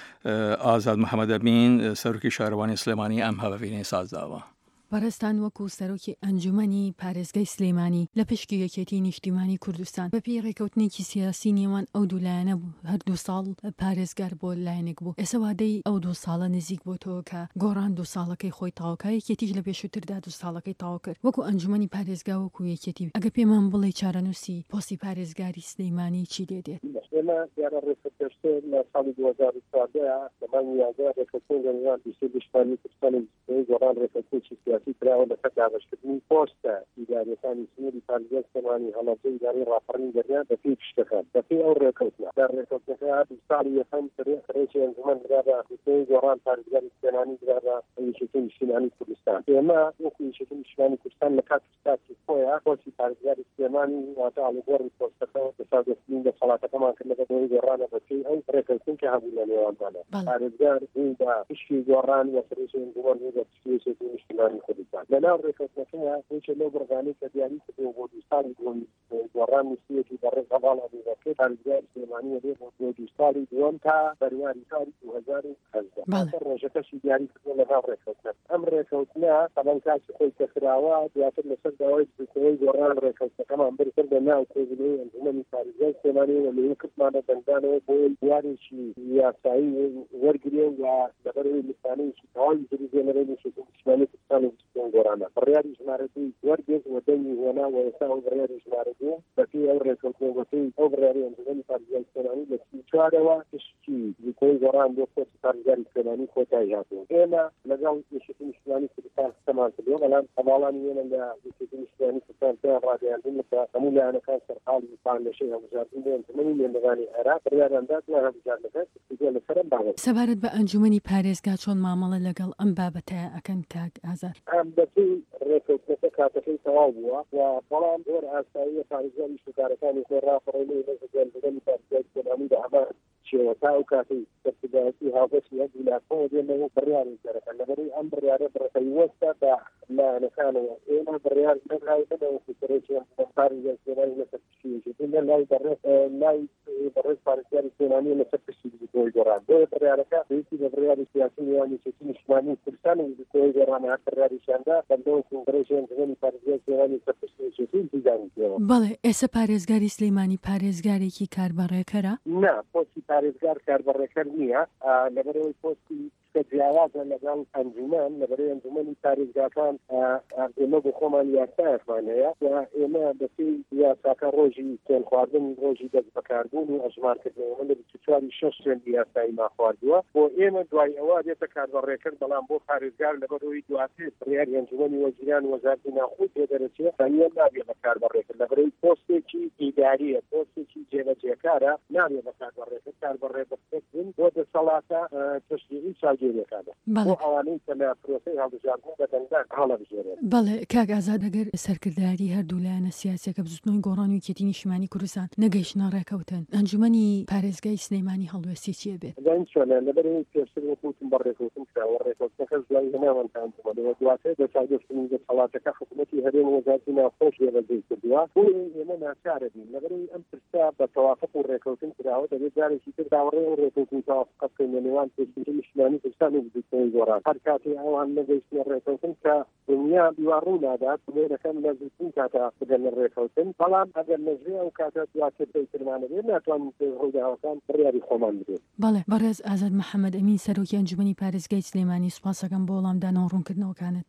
ئازاد محەممەد ئەمین سەرۆکی شارەوانی سلێمانی ئەم هەبەبینەی سازداوە. بەڕێستان وەکو سەرۆکی ئەنجومەنی پارێزگای سلێمانی لە پشکی یەکێتی نیشتیمانی کوردستان بەپێی ڕێکەوتنێکی سیاسی نێوان ئەو دوولایەنە بوو هەردوو ساڵ پارێزگار بۆ لایەنێک بوو. ئێستا وادەی ئەو دوو ساڵە نزیک بۆتەوە کە گۆڕان دوو ساڵەکەی خۆی تاوکە یەکێتیش لە پێشووتردا دوو ساڵەکەی تاوا کرد. وەکو ئەنجومەنی پارێزگا وەکو یەکێتی ئەگە پێمان بڵێ چارەنووسی پۆستی پارێزگاری سلێمانی چی لێ دێت؟ ئێمە دیارە ڕێکەوتنەکە لە ساڵی دوو هەزار و چواردە لەمانگی یازدە ڕێکەوتن لە نێوان دووسێ نیشتیمانی کوردستان و گۆڕان ڕێکەوتنێکی سیاسی کراوە لەسەر دابەشکردنی پۆستە ئیدارەکانی سنووری پارێزگای سلێمانی هەڵەبجەی ئیدارەی ڕاپەڕینی دەریا بەپێی پشتەکان بەپێی ئەو ڕێکەوتنە لە ڕێکەوتنەکە دوو ساڵی یەکەم ڕێکی ئەنجومەن درابە دووسێ گۆڕان پارێزگاری سلێمانی درابە یەکێتی نیشتیمانی کوردستان. ئێمە وەکو یەکێتی نیشتیمانی کوردستان لە کاتی ساتی خۆیان پۆستی پارێزگاری سلێمانی واتە ئاڵوگۆڕی پۆستەکە بەسازدەستنی دەسەڵاتەکەمان کرد لەگەڵ دەوری گۆڕانە بەپێی ئەو ڕێکەوتن کە هەبوو لە نێوانمانە. پارێزگار بوو بە پشتی گۆڕان و سەرۆکی ئەنجومەن بوو بە پشتی یەکێتی نیشتیمانی کوردستان. لەناو ڕێکەوتنەکە هیچ لەو بڕگانەی کە دیاری کردەوە بۆ دوو ساڵی دووەم گۆڕان نووسیەکی بەڕێز هەواڵ ئەبووبەکر پارێزگاری سلێمانی دێ بۆ دوو ساڵی دووەم تا بەرواری ساڵی دوو هەزار و هەژدە ڕۆژەکەشی دیاری کردەوە لەناو ڕێکەوتنە. ئەم ڕێکەوتنە تەمەن کاتی خۆی کەکراوە دواتر لەسەر داوای بزوتنەوەی گۆڕان ڕێکەوتنەکەمان بردن لە ناو کۆبنەوەی ئەنجومەنی پارێزگای سلێمانی و لەوێ کردمانە دەنگدانەوە بۆ دیارێکی یاسایی وەرگرێ و لەبەرەوەی لسانەیەکی تەواوی زریزێنەرەی یەکێتی نیشتیمانی کوردستان و بزوتنەوەی گۆڕانە بڕیاری ژمارە دوو وەرگێز و دەنگی هێنا و ئێستا ئەو بڕیاری ژمارە دوو بەپێی ئەو ڕێکەوتنە بەپێی ئەو بڕیاری ئەنجومەنی پارێزگای سلێمانی لە سی چوارەوە پشتی زوتنەوەی گۆڕان بۆ پۆستی پارێزگاری سلێمانی کۆتایی هاتووە. ئێمە لەگەڵ یەکێتی نیشتیمانی کوردستان قسەمان کردووە بەڵام هەواڵانی ئێمە لە یەکێتی نیشتیمانی کوردستان پێیان ڕاگەیاندوون کە هەموو لایەنەکان سەرقاڵی پانلەشەی هەڵبژاردن بۆ ئەنجومەنی لێنەرانی عێراق بڕیاریاندا دوای هەڵبژاردنەکە گفتوگۆ لەسەر بابەت. سەبارەت بە ئەنجومەنی پارێزگا چۆن مامەڵە لەگەڵ ئەم بابەتە ئەکەن کاک ئازار؟ ئەم بەپێی ڕێکەوتنەکە کاتەکەی تەواو بووە و بەڵام زۆر ئاساییە پارێزگاری شتکارەکانی خۆی ڕاپەڕینەوەی لەگەڵ پارێزگای سلێمانی بە هەمان شێوە تا ئەو کاتەی دەستگایەتی هاوبەشی هەر ویلایەتەوە دێنەوە بڕیاری دەرەکەن لەبەرەوەی ئەم بڕیارە بڕپەیوەستە بە لایەنەکانەوە. ئێمە بڕیار لای بەدەوە سەرۆکی پارێزگای سلێمانی لەسەر پشتیوەژێتی لە لای بەڕێز لای بەڕێز پارێزگاری سلێمانی لەسەر پشتی بزوتنەوەی گۆڕان. بۆیە بڕیارەکە پێویستی بە بڕیاری سیاسی نێوان یەکێتی نیشتیمانی کوردستان و بزوتنەوەی گۆڕان هات بڕیاریشاندا بەردەوام کۆنگرێسی ئەنجومەنی پارێزگای سلێمانی لەسەر پشتی یەکێتی دیزانیتەوە. بەڵێ ئێستا پارێزگاری سلێمانی پارێزگارێکی کاربەڕێکەرە؟ نا پۆستی پارێزگار کاربەڕێکەر نییە لەبەرەوەی پۆستی کە جیاوازە لەگەڵ ئەنجومەن لەبەرەوەی ئەنجومەنی پارێزگاکان ئێمە بۆ خۆمان یاسایەکمان هەیە و ئێمە بەپێی یاساکە ڕۆژی تێن خواردن ڕۆژی دەست بەکاربوون و ئەژمارکردنەوە لە بیست و چواری شەش سوێندی یاساییمان خواردووە بۆ ئێمە دوای ئەوە دێتە کاربەڕێکەر بەڵام بۆ پارێزگار لەبەرەوەی دواتر بڕیاری ئەنجومەنی وەزیران وەزارەتی ناوخۆ دەرەچێت هەیە نابێت بە کاربەڕێکەر لەبەرەوەی پۆستێکی ئیداریە پۆستێکی جێبەجێکارە نابێت بە کاربەڕێکەر کاربەڕێکەر بۆ دەسەڵاتە تشریعی چاودێریەکانە بۆ ئەوانەی کە لە پرۆسەی هەڵبژاردن بەدەنگدان هەڵەبژێرێت. بەڵێ کاک ئازاد ئەگەر سەرکرداری هەردوو لایەنە سیاسیەکە بزوتنەوەی گۆڕان و یەکێتی نیشتیمانی کوردستان نەگەیشتنە ڕێکەوتن ئەنجومەنی پارێزگای سلێمانی هەڵوێستی چیە بێت؟ چۆنە لەبەرەوەی پێشتر وەکوتم بە ڕێکەوتن کراوە ڕێکەوتنەکە دوای هێناوەندانەوە دواتر دەسادەستنی دەسەڵاتەکە حکوومەتی هەرێم وەزارەتی ناوخۆش لێبەجێ کردووە بۆ ئێمە ناچارە بین لەبەرەوەی ئەم پرسا بە تەوافق و ڕێکەوتن کراوە دەبێت جارێکی تر داوەڕێ و ڕێکەوتن تەوافق بکەین لە نێوان پێشتری نیشتیمانی کوردستان و بزوتنەوەی گۆڕان هەر کاتێ ئەوان نەگەیشتنە ڕێکەوتن کە دنیا دیوار ڕوو نادات لێرەکەم لە زووترین کاتە بگەن لە ڕێکەوتن بەڵام ئەگەر لەژێ ئەو کاتە دواتر پێیترمانە بێت ناتوانین ڕووداوەکان بڕیاری خۆمان بدرێت. بەڵێ بەڕێز ئازاد محەممەد ئەمین سەرۆکی ئەنجومەنی پارێزگای سلێمانی سوپاسەکەم بۆ وەڵامدانەوە ڕوونکردنەوەکانت.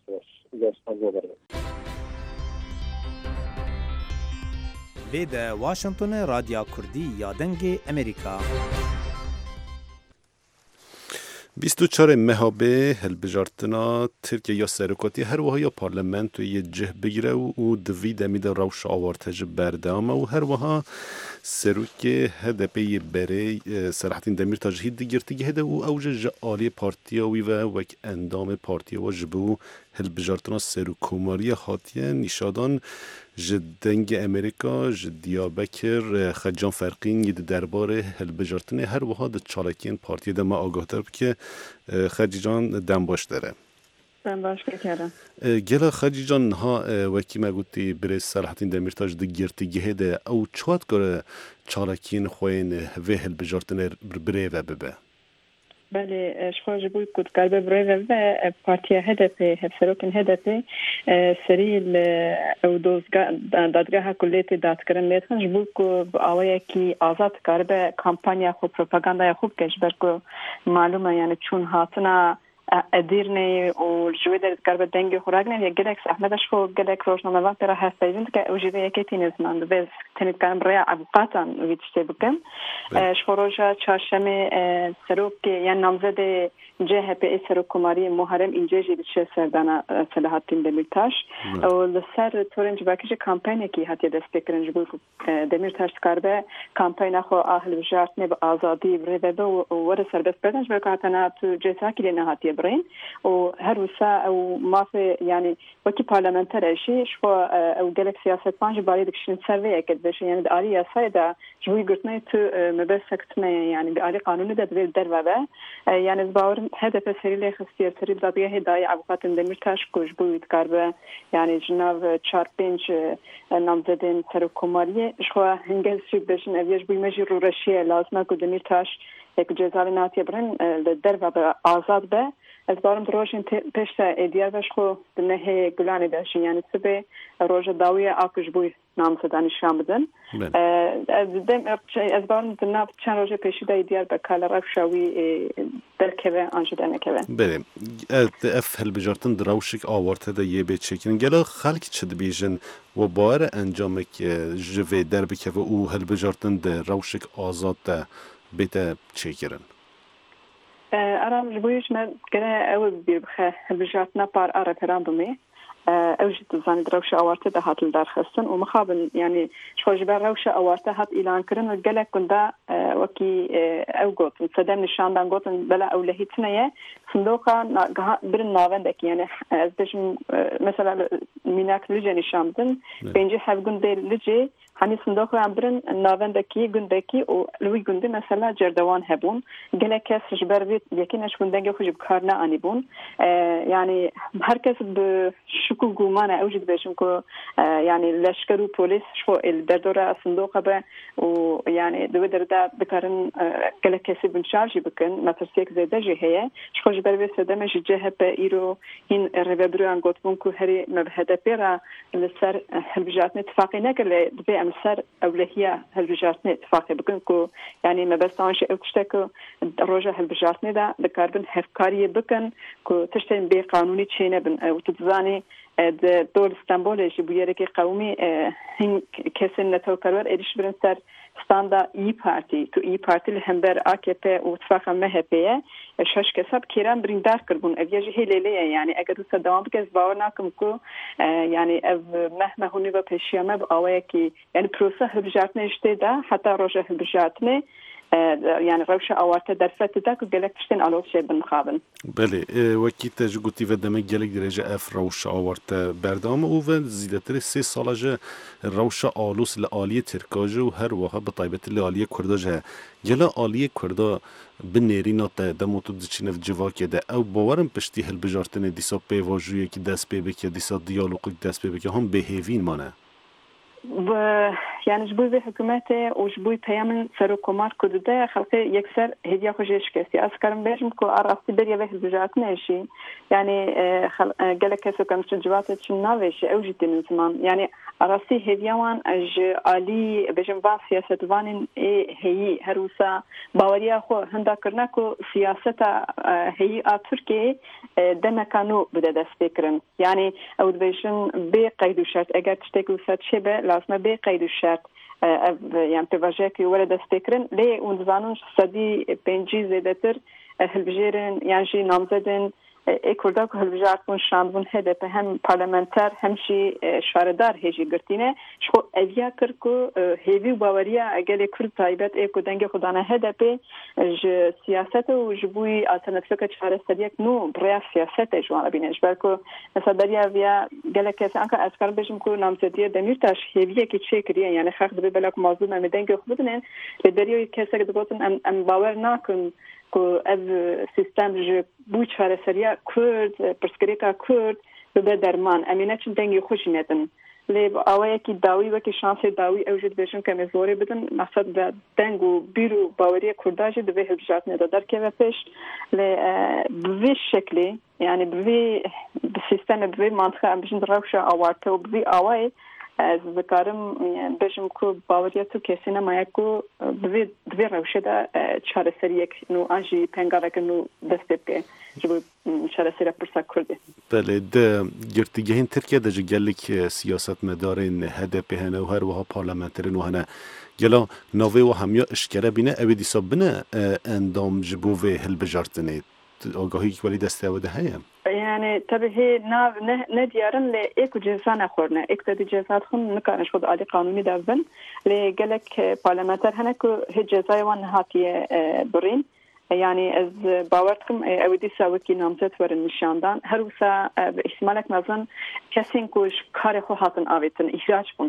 وێ دە واشنگتن رادیا کوردی یا دەنگی ئەمریکا. بیست و چهار مهابه هلبجارتنا ترکیه یا سرکاتی هر وها یا پارلمنت و یه جه بگیره و او دوی دمید روش آوارتج بردامه و هر وها سروک هدپی بره سراحتین دمیرتاج هید دیگرتی هده و اوج جعالی پارتیاوی و وک اندام پارتیاو جبو هلبجارتنا سروکوماری خاطیه نیشادان جدنگ امریکا جدیابکر خجان فرقین ید درباره هلبجارتنه هر وها د چالکین پارتی دما آگاه تر که خجیجان دم باش داره دم باش بکرم گلا خجیجان ها وکی مگوتی بره سراحتین دمیرتاج د گرتی گهده او چوات گره چالکین خوین و هلبجارتنه بره و ببه بله شخوش بوی کد قلب برای و پارتیا هدفه هفسروکن هدفه سری او دادگاه کلیت دادگرن لیتخن جبوی که آوه کی آزاد قلب کامپانیا خوب پروپاگاندا خوب کش برکو معلومه یعنی چون هاتنا ادیرنی و جوی در قلب دنگی خوراگنه یا گلک احمدش خو گلک روشنامه وقت را هستیدند که اوجیده یکی تینزمان بز تنید کارم برای عبقاتان ویدشته بکن شخوروژا چارشم سروک یعنی نامزد جه پی سروک کماری محرم اینجا جی بچه سردانا صلاحاتین دمیرتاش و لسر تورنج باکش کامپینی که حتی دست بکرنج بود دمیرتاش کاربه کامپین خو آهل بجارتنه با آزادی بریده و ور سربست بدنج برکاتنا تو جزاکی لینا حتی برین و هر وسا او مافي يعني وكي بارلمانتر شيء شو او جالك سياسة بانج بالي دكشين سيرفي اكيد باش يعني داري سايدا جوي قلتنا تو مبسكتنا يعني داري قانون ده دبل دربه يعني باور هدف سري لي خصيص سري دابيه هدايه عبقات دمرتاش كوج بو يتقرب يعني جناب تشاربينج نامزدين سركوماريه شو هنگل شي بشن اويج بو مجي رورشيه لازمه كو دمرتاش یک جزاوی ناتی برن دربه آزاد به از بارم دروشین پشت ایدیار بش خو دنه گلانی داشین یعنی سبه روز داویه آکش بوی نام زدن شام بدن از بارم دنه چند روز پیشی دا ایدیار به کال رف شوی درکوه آنجدنه کوه بله اف هلبجارتن دروشک آورته دا یه بچکن گلا خلق چد بیجن و بار انجامک جوه در بکوه او هلبجارتن دروشک آزاد دا بیت چیکرن ارام جبویش من گره او بیر بخه بجاتنا پار اره پرام بمی او جد زانی دروش آورته ده هاتل درخستن و مخابن يعني شو جبر روش آورته هات اعلان کردن و گله کنده وکی او گوتن صدام نشاندن گوتن بلا اولهیتنه یه صندوقا برن ناوندکی يعني از بشم مثلا میناک لجه نشان بدن بینجی هفگون دی لجه hani صندوق امبرن ناوندکی گندکی و لوی گنده مثلا جردوان هبون گله کس جبر وید یکی نش گندگی خوش بکار نه آنی بون yani هر کس به شکو گومانه اوجد بشم که yani لشکر و پلیس شو الدردور صندوق به و yani دو درده بکارن گله کسی بنشارجی بکن مترسیک زیده جهه شو جبر وید سدم جه به ایرو این رببرو انگوت بون که هری مبهده پیرا لسر هلبجات اتفاقی نکرده به امسر اولهیه هلبجاتنه اتفاقی بکن که یعنی مبستانش اوکشته که روژه هلبجاتنه ده دکاربن هفکاری بکن که تشتین بی قانونی چینه بن و تتزانی دول استانبولش بویره که قومی هین کسی نتو پرور ایدیش برن سر standa İyi Parti تو İyi Parti hember A K P و اتفاق M H P'ye شش کسب کیران برندار کردن اویج هلیلیه یعنی اگر تو دوام بکس باور نکم کو یعنی اف مهما هونی و پیشیامه باوی کی یعنی پروسه هبجاتنه اشته ده حتی روشه هبجاتنه يعني روشة أوارته درفت داك وقالك تشتين على شيء بالمقابل. بله وقتی تجوتی و دم گلک درجه اف روشة أوارته بردام او و زیادتر سه سالجه روشة آلوس لعالی ترکاجه و هر واقع بطایبت لعالی کرداجه گلا عالی کردا بنیری ناته دموتو دچینف جواکه ده او باورم پشتی هل بجارتن دیسا پیواجویه که دست پی بکه دیسا دیالوگی دست پی بکه هم بهیوین مانه. و يعني جبوي بحكومته وجبوي بيامن سرو كومار كدده خلقي يكسر هديه خوجيش كسي اسكرم بيجم كو اراسي بريا به بجاتنا شي يعني خل قالك كسو كم جوات تشناويش او جدي من زمان يعني اراسي هديوان اج علي بيجم با سياسه وان هي هروسا باوريا خو هندا كرنا كو سياسه هي تركي دمكانو بده دستكرن يعني او بيجن بقيد شرط اگر تشتكو فتشبه لازم بقيد الشرط يعني تواجهك ولد استكرن ليه ونزانون صدي بنجي زيدتر هەلبژێرن یانژی نامزدن ئێکوردا و هەلبژاربوون شاندبوون هەدەپە هەم پارلەمەنتەر هەمشی شارەدار هێژی گرتینە خۆ ئەڤیا کرد و هێوی و باوەریە ئەگەلێ کورد تایبەت ئێک و دەنگی خوددانە هەدەپێ سیاسەتە و ji بووی ئالتەرنەتیڤەکە چارەسەریەک نو بڕیا سیاسەتە جوانە بینێش بەرکۆ لەسەر دەریا ڤیا gelek kes anka ez kar bejim ku namzediye Demirtaş heviyekî çêkiriye yani xalq dibe belek mazlûm em dengê xwe bidinin li deriyê kesek digotin em em bawer nakin ku ev sistem ji bû çareseriya Kurd pirsgirêka Kurd bibe derman em ê neçin dengê xwe jî nedin lê awayekî dawî wekî şansê dawî ew jî dibêjin em ê zorê bidin maqsed be deng û bîr û baweriya Kurda jî divê hilbijartinê de derkeve pêş lê bi vê şeklê yani bi vê bi sistemê bi vê mantıqa em bijin rewşa awarte û bi vê awayê ez dikarim bejim ku baweriya tu kesî nemaye ku bi vê di vê rewşê de çareseriyek nû an jî pengavekin nû dest pê bike ji bo çareseriya pirsa Kurdê. Belê di girtîgehên Tirkiye de ji gelek siyasetmedarên H D P hene û her wiha parlamenterên û hene gela navê û hemiya eşkere bîne ew ê dîsa bine endam ji bo vê hilbijartinê agahiyek welî destê ew de heye. Yani tabii he nav ne ne diyarın le ek ceza ne xorne ek de ceza xun nikarin şod ali kanuni davin le gelek parlamenter hene ku he cezayı wan hatiye birin yani ez bawertkim evdi sawki namzet verin nişandan her wisa ihtimalek nazan kesin kuş kare xo hatin avetin ihraç bun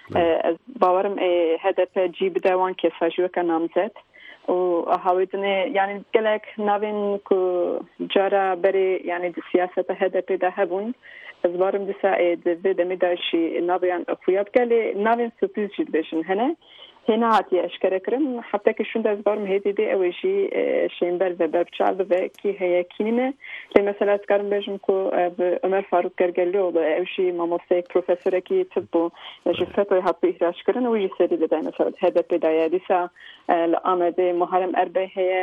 ez bawerim H D P cib dewan kesajiyeka namzet و هاویدنه یعنی گلک نوین کو جارا بری یعنی سیاست هدف ده هبون از بارم دساعد و دمی داشی نویان خویاب کلی نوین سپیز جد بشن هنه هنا هاتی اشکره کرم حتی که شون از بارم هیدی دی اوشی شینبر و برچال و کی هیا کینه لی مثلا از کارم بشم کو عمر فاروق کرگلی و اوشی ماموسیک پروفسور کی تبو جفتوی هاتی احراج کردن و یه سری ده مثلا هدف دایا دیسا لآمده محرم اربع هیا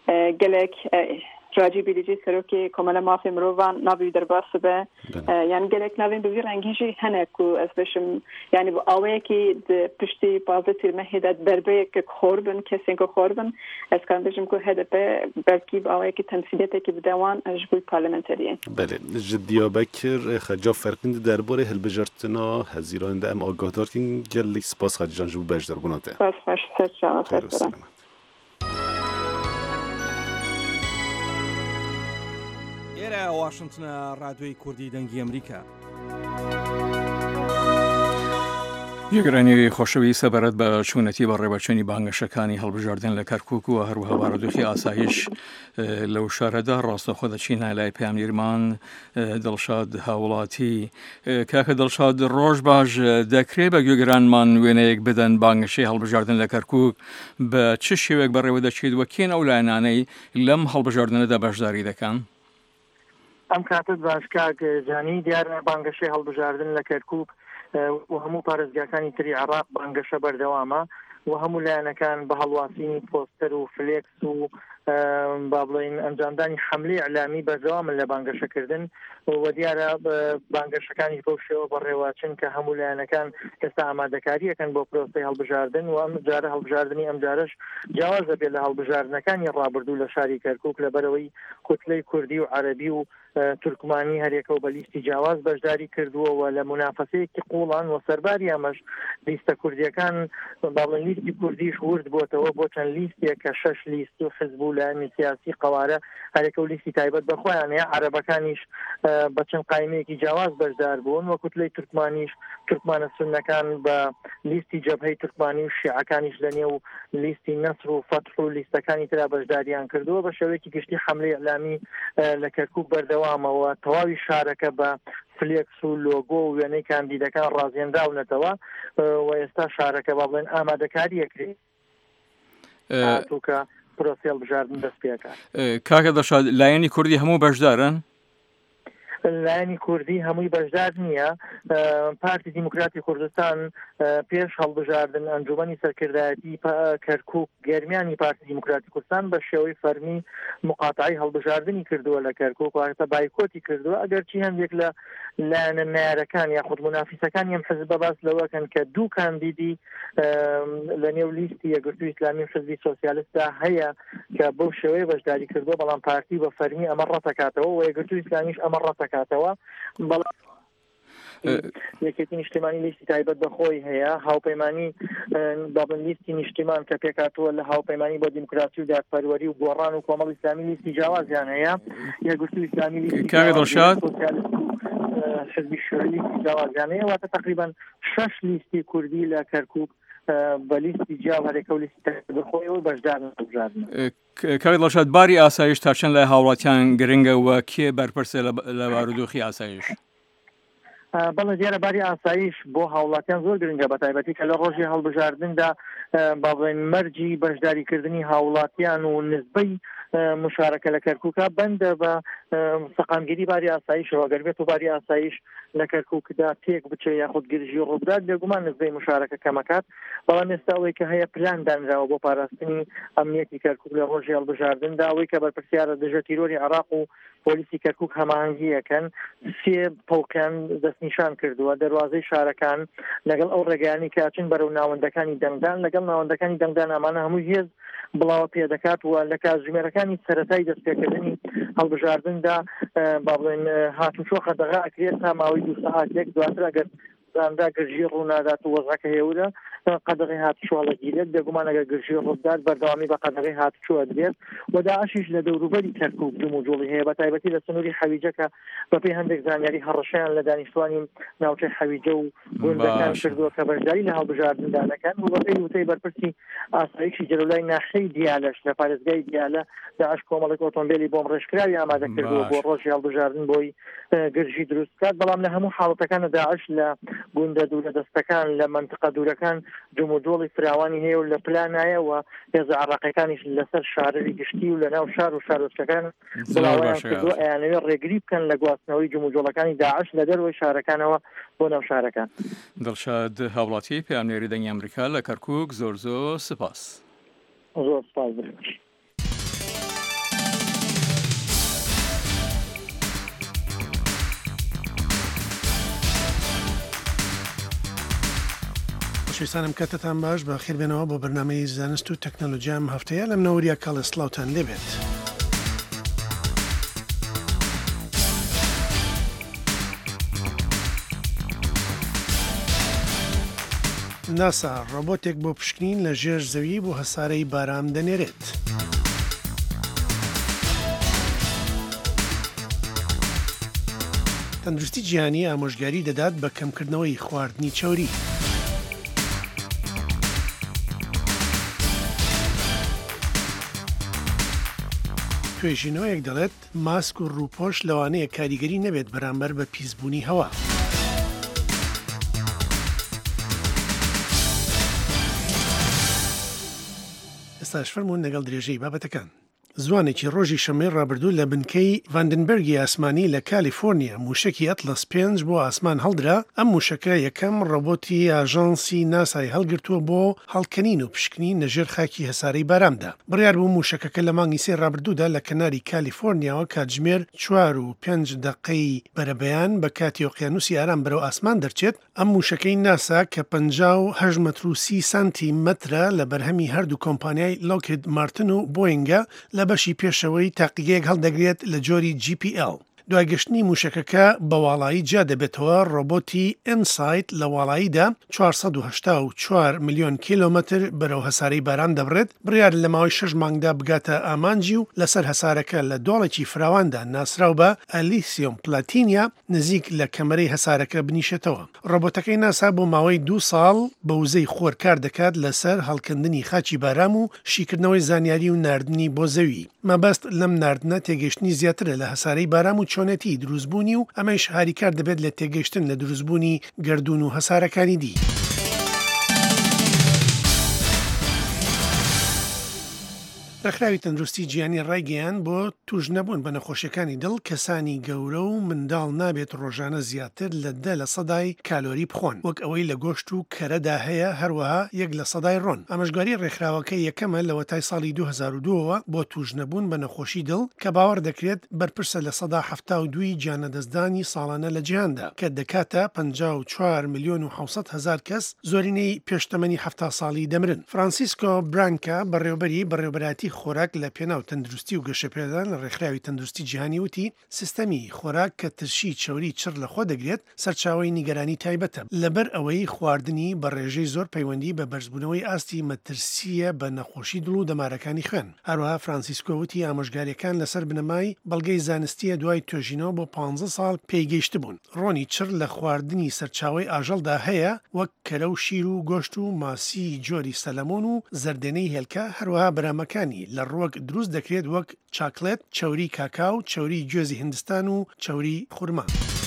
گلک راجی بیلیجی سروکی کاملا مافی مروان نبی در باس به یعنی گلک نبین بوی رنگیجی هنه کو از بشم یعنی با آوه کی پشتی بازه تیرمه هدت دربه که خوربن کسی که خوربن از کارم بشم که هدف بلکی با آوه کی تمثیلیت کی بدوان جبوی پارلمنتریه. بله جدیا بکر خجا فرقند درباره هلبجارتنا هزیران ده ام آگاه دار کن گلی سپاس خجان جبو بجدار بناته. سپاس خوش سر جان سر ئێرە واشنگتنە ڕادیۆی کوردی دەنگی ئەمریکا. یەکگرانی خۆشەوی سەبارەت بە چوونەتی بە ڕێبەرچێنی بانگەشەکانی هەڵبژاردن لە کەرکووک و هەروەها بارودۆخی ئاسایش لەو شارەدا ڕاستەخۆ دەچینە لای پەیامگیرمان دڵشاد هاوڵاتی. کاکە دڵشاد ڕۆژ باش دەکرێت بە گوێگرانمان وێنەیەک بدەن بانگەشەی هەڵبژاردن لە کەرکووک بە چ شێوێک بەڕێوە دەچێت وە کێن ئەو لایەنانەی لەم هەڵبژاردنەدا بەشداری دەکەن؟ ئەم کاتت باش کاک جانی دیارە بانگەشەی هەڵبژاردن لە کەرکووک و هەموو پارێزگاکانی تری عێراق بانگەشە بەردەوامە و هەموو لایەنەکان بە هەڵواسینی پۆستەر و فلێکس و با بڵێن ئەنجامدانی حەملەی ئەعلامی بەردەوامن لە بانگەشەکردن و دیارە بانگەشەکانی بەو شێوە بەڕێواچن کە هەموو لایەنەکان ئێستا ئامادەکاریەکەن بۆ پرۆسەی هەڵبژاردن و ئەم جارە هەڵبژاردننی ئەم جارش جیاواز دەبێت لە هەڵبژاردنەکانی ڕابردوو لە شاری کەرکووک لەبەرەوەی کوتلەی کوردی و عەرەبی و تورکمانی هەرێکە و بە لیستی جیاواز بەشداری کردووەوە لە مونافەسەیەکی قوڵان و سەرباری ئەمەش لیستە کوردیەکان با بڵێن لیستی کوردیش ورد بۆتەوە بۆ چەند لیستێک کە شەش لیست و حزب و لایەنی سیاسی قەوارە هەرێکە و لیستی تایبەت بەخۆیان هەیە عەرەبەکانیش بە چەند قایمەیەکی جیاواز بەشدار بوون وە کوتلەی تورکمانیش تورکمانە سوننەکان بە لیستی جەبهەی تورکمانی و شیعەکانیش لەنێو لیستی نەسر و فەتح و لیستەکانی ترا بەشداریان کردووە بە شێوەیەکی گشتی حەملەی ئەعلامی لە کەرکووک بەردەوامەوە تەواوی شارەکە بە فلێکس و لۆگۆ و وێنەی کاندیدەکان ڕازێنراونەتەوە و ئێستا شارەکە با بڵێن ئامادەکاریەکرێت هاتووکە پرۆسی هەڵبژاردن دەست پێکات. کاکە دەشاد لایەنی کوردی هەموو بەشدارن؟ لایەنی کوردی هەمووی بەشدار نییە. پارتی دیموکراتی کوردستان پێش هەڵبژاردن ئەنجومەنی سەرکردایەتی کەرکووک گەرمیانی پارتی دیموکراتی کوردستان بە شێوەی فەرمی مقاتعی هەڵبژاردننی کردووە لە کەرکووک واتە بایکۆتی کردووە ئەگەرچی هەندێک لە لایەنە نارەکان یاخود منافیسەکان ئەم حزبە باس لەوەکەن کە دوو کاندیدی لە نێو لیستی یەکگرتووی ئیسلامی حزبی سۆسیالیستدا هەیە کە بەو شێوەیە بەشداری کردووە بەڵام پارتی بە فەرمی ئەمە ڕەتەکاتەوە و یەکگرتووی ئیسلامیش ئەمە ڕەتەکاتەوە بەڵام یەکێتی نیشتیمانی لیستی تایبەت بەخۆی هەیە هاوپەیمانی بابن لیستی نیشتیمان کە پێکاتوە لە هاوپەیمانی بۆ دیموکراسی و دادپەروەری و گۆڕان و کۆمەڵ ئیسلامی لیستی جیاوازیان هەیە یەکگرتووی ئیسلامی لیستی حزبی شوعی جیاوازیان هەیە واتە تقریبا شەش لیستی کوردی لە کەرکووک بە لیستی جیاو هەرێکە و لیستی تایبەت بەخۆیەوە بەشدار نەبژاردن. کاوی دڵشاد باری ئاسایش تا چەند لای هاوڵاتیان گرنگە و کێ بەرپرسە لە بارودۆخی ئاسایش؟ بەڵێ دیارە باری ئاسایش بۆ هاوڵاتیان زۆر گرنگە بە تایبەتی کە لە ڕۆژی هەڵبژاردندا باڵێن مەرجی بەشداریکردنی هاوڵاتیان و نسبەی مشارەکە لە کەرکووکە بەندە بە سەقامگیری باری ئاسایشەوە گەر بێت و باری ئاسایش لە کەرکووکدا تێک بچێ یاخود گرژی ڕووبدات بێگومان نسبەی مشارەکە کەمەکات بەڵام ئێستا ئەوەی کە هەیە پلان دانراوە بۆ پاراستنی ئەمنیەتی کەرکووک لە ڕۆژی هەڵبژاردندا ئەوەی کە بەرپرسیارە دژە تیرۆری عێراق و پۆلیسی کەرکووک هەماهەنگیەکەن سێ پەوکیان دەستنیشان کردووە دەواازەی شارەکان لەگەڵ ئەو ڕێگەیانی کاچن بەرەو ناوەندەکانی دەنگدان لەگەڵ ناوەندەکانی دەنگدان ئەمانە هەموو هێز بڵاوە پێدەکات و لە کاتژمێرەکانی سەرەتای دەستپێکردنی هەڵبژاردندا با بڵێن هاتوچۆ خەدەغا ئەکرێت تا ماوەی دوو سەعاتێک دواتر ئەگەر زاندا گرژی ڕوونادات و وەزەکە هێورە قەدەغی هاتوچۆڵە گیرێت بێگومان ئەگەر گرژی ڕوودات بەردەوامی بە قەدەغی هاتوچۆ دێت و داعشیش لە دەوروبەری کەرکووک جوم و جوڵی هەیە بە تایبەتی لە سنووری حەویجەکە بەپێی هەندێک زانیاری هەڕەشەیان لە دانیشتوانی ناوچەی حەویجە و گوندەکان کردووە کە بەشداری لە هەڵبژاردندانەکان و بەپێی وتەی بەرپرسی ئاسایشی جەلەولای ناحیەی دیالەش لە پارێزگای دیالە داعش کۆمەڵێک ئۆتۆمبیلی بۆم ڕێژکراوی ئامادە کردووە بۆ ڕۆژی هەڵبژاردن بۆی گرژی دروست بکات بەڵام لە هەموو حاڵەتەکانە داعش لە گوندە دوورە دەستەکان لە منتقە دوورەکان جوم و جۆڵی فراوانی هەیە و لە پلانایەوە هێزە عێراقیەکانیش لەسەر شارەوی گشتی و لە ناو شار و شارۆچەکان بڵاویان کردووە ئەیانەوێ ڕێگری بکەن لە گواستنەوەی جوم و جۆڵەکانی داعش لە دەروەی شارەکانەوە بۆ ناو شارەکان. دڵشاد هاوڵاتی پەیامنێری دەنگی ئەمریکا لە کەرکووک زۆر زۆر سپاس. زۆر سپاس بخێر. خۆشەویستانم کاتتان باش بە خێربێنەوە بۆ بەرنامەی زانست و تەکنەلۆجیام هەفتەیە لەم نەوەریە کاڵسلااوتان لێبێت. ناسا ڕۆبۆتێک بۆ پشکنین لە ژێر زەوی بۆ هەسارەی بارام دەنێرێت. تەندروستی جیهانی ئامۆژگاری دەدات بە کەمکردنەوەی خواردنی چۆری. توێژینەوەیەک دەڵێت ماسک و ڕووپۆش لەوانەیە کاریگەری نەبێت بەرامبەر بە پیسبوونی هەوا. ئێستاش فەرمونون لەگەڵ درێژەی بابەتەکان. زوانێکی ڕۆژی شەمەی ڕابردوو لە بنکەی ڤاندنبەرگی ئاسمانی لە کالیفۆرنیا موشکی ئەتلەس پێنج بۆ ئاسمان هەڵدرا. ئەم موشەکە یەکەم ڕۆبۆتی ئاژانسی ناسای هەڵگرتووە بۆ هەڵکەنین و پشکنین لە ژێر خاکی هەسارەی بارامدا. بڕیار بوو موشەکەکە لە مانگی سێ ڕابردوودا لە کەناری کالیفۆرنیاوە کاتژمێر چوار و پێنج دەقەی بەرەبەیان بە کاتی ئۆقیانوسی ئارام بەرەو ئاسمان دەرچێت. ئەم موشەکەی ناسا کە پەنجا و هەژد مەتر و سی سانتی مەترە لە بەرهەمی هەردوو کۆمپانیای لۆکهید مارتن و بۆینگە لە بەشی پێشەوەی تاقیگەیەک هەڵدەگرێت لە جۆری جی پی ئێل. دوایگەشتنی موشەکەکە بە واڵایی جا دەبێتەوە ڕۆبۆتی ئینسایت لە واڵاییدا چوارسەد و هەشتا و چوار ملیۆن کیلۆمەتر بەرەو هەسارەی باران دەبڕێت. بڕیار لە ماوەی شەش مانگدا بگاتە ئامانجی و لەسەر هەسارەکە لە دۆڵێکی فراواندا ناسراو بە ئەلیسیۆم پلاتینیا نزیک لە کەمەرەی هەسارەکە بنیشێتەوە. ڕۆبۆتەکەی ناسا بۆ ماوەی دوو ساڵ بە وزەی خۆر کار دەکات لەسەر هەڵکردنی خاچی بارام و شیکردنەوەی زانیاری و ناردنی بۆ زەوی. مەبەست لەم ناردنە تێگەشتنی زیاترە لە هەسارەی بارام و چۆنێتی دروستبوونی و ئەمەش هاریکار دەبێت لە تێگەشتن لە دروستبوونی گردون و هەسارەکانی دی. ڕێکخراوی تەندروستی گیانی ڕایگەیان بۆ توش نەبوون بە نەخۆشیەکانی دڵ کەسانی گەورە و منداڵ نابێت ڕۆژانە زیاتر لە دە لە سەدای کالۆری بخۆن وەک ئەوەی لە گۆشت و کەرەدا هەیە هەروەها یەک لە سەدای ڕۆن ئاماژگاری ڕێکخراوەکە یەکەمە لە وەتای ساڵی دوو هەزار و دووەوە بۆ توش نەبوون بە نەخۆشی دڵ کە باوەڕ دەکرێت بەرپرسە لە سەدا هەفتا و دوی گیانەدەستدانی ساڵانە لە جیهاندا کە دەکاتە پەنجا و چوار ملیۆن و حوسەد هەزار کەس زۆرینەی پێشتەمەنی هەفتا ساڵی دەمرن. فرانسیسکۆ برانکا بەڕێوەبەری بەڕێوەبەراتی خۆراک لە پێناو تەندروستی و گەشەپێدان لە ڕێکخراوی تەندروستی جیهانی وتی سیستەمی خۆراک کە ترشی چەوری چڕ لە خۆ دەگرێت سەرچاوی نیگەرانی تایبەتە لەبەر ئەوەی خواردنی بە ڕێژەی زۆر پەیوەندی بە بەرزبوونەوەی ئاستی مەترسیە بە نەخۆشی دڵ و دەمارەکانی خوێن. هەروەها فرانسیسکۆ وتی ئاماژگاریەکان لەسەر بنەمای بەڵگەی زانستیە دوای توێژینەوە بۆ پانزە ساڵ پێیگەیشت بوون. ڕۆنی چڕ لە خواردنی سەرچاوی ئاژەڵدا هەیە وەک کەرە و شیر و گۆشت و ماسی جۆری سەلەمۆن و زەردێنەی هێلکە هەروەها برامەکانی لە ڕوەک دروست دەکرێت وەک چاکلێت، چەوری کاکاو، چەوری گوێزی هندستان و چەوری خورما.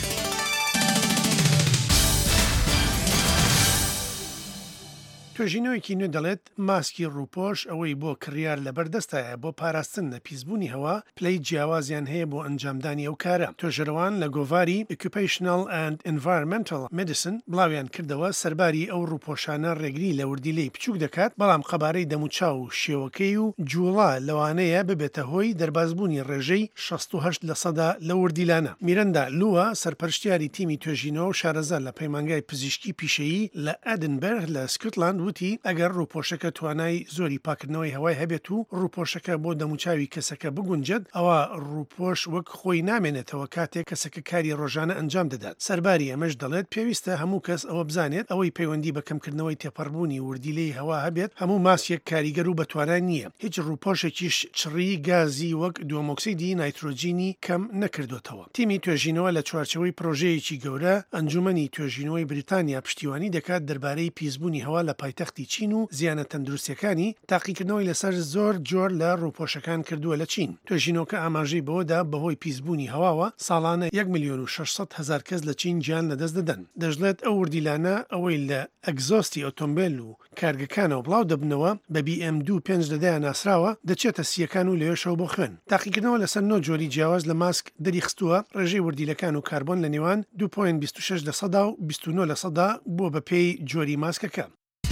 توێژینەوەیکی نوێ دەڵێت ماسکی ڕووپۆش ئەوەی بۆ کڕیار لەبەردەستایە بۆ پاراستن لە پیسبوونی هەوا پلەی جیاوازیان هەیە بۆ ئەنجامدانی ئەو کارە. توێژەرەوان لە گۆڤاری Occupational and Environmental Medicine بڵاویان کردەوە سەرباری ئەو ڕووپۆشانە ڕێگری لە وردیلەی بچووک دەکات بەڵام قەبارەی دەموچاو و شێوەکەی و جوڵا لەوانەیە ببێتە هۆی دەربازبوونی ڕێژەی شەست و هەشت لە سەدا لە وردیلانە. میرەندا لووە سەرپەرشتیاری تیمی توێژینەوە و شارەزا لە پەیمانگای پزیشکی پیشەیی لە ئەدنبەرگ لە سکۆتلاند وتی ئەگەر ڕووپۆشەکە توانای زۆری پاکردنەوەی هەوای هەبێت و ڕووپۆشەکە بۆ دەموچاوی کەسەکە بگونجێت ئەوە ڕووپۆش وەک خۆی نامێنێتەوە کاتێک کەسەکە کاری ڕۆژانە ئەنجام دەدات. سەرباری ئەمەش دەڵێت پێویستە هەموو کەس ئەوە بزانێت ئەوەی پەیوەندی بە کەمکردنەوەی تێپەڕبوونی وردیلەی هەوا هەبێت هەموو ماسیەک کاریگەر و بەتوانان نییە. هیچ ڕووپۆشێکیش چڕی گازی وەک دووەمۆکسیدی نایترۆجینی کەم نەکردوێتەوە. تیمی توێژینەوە لە چوارچەوەی پرۆژەیەکی گەورە ئەنجومەنی توێژینەوەی بریتانیا پشتیوانی دەکات دەربارەی پیسبوونی هەوا لە پایتەختی چین و زیانە تەندروستیەکانی تاقیکردنەوەی لەسەر زۆر جۆر لە ڕووپۆشەکان کردووە لە چین. توێژینەوەکە ئاماژەی بەوەدا بەهۆی پیسبوونی هەواوە ساڵانە یەک ملیۆن و شەشسەد هەزار کەس لە چین گیان لەدەست دەدەن. دەژڵێت ئەو وردیلانە ئەوەی لە ئەگزۆستی ئۆتۆمبیل و کارگەکانەوە بڵاو دەبنەوە بە بی ئەم دوو پێنج دەدایان ناسراوە دەچێتە سیەکان و لەوێشەوە بۆ خوێن. تاقیکردنەوە لەسەر نۆ جۆری جیاواز لە ماسک دەریخستووە ڕێژەی وردیلەکان و کاربۆن لە نێوان دوو پۆینت بیست و شەش لە سەدا و بیست و نۆ لە سەدا بۆ بەپێی جۆری ماسکەکە.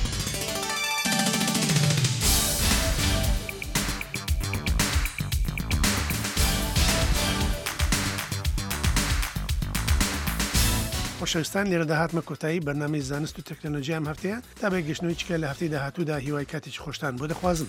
خۆشەویستان لێرە داهاتمە کۆتایی بەرنامەی زانست و تەکنۆلۆژیام هەفتەیە تا بە گەشتنەوەی چکە لە هەفتەی داهاتوودا هیوای کاتێکی خۆشتان بۆ دەخوازم.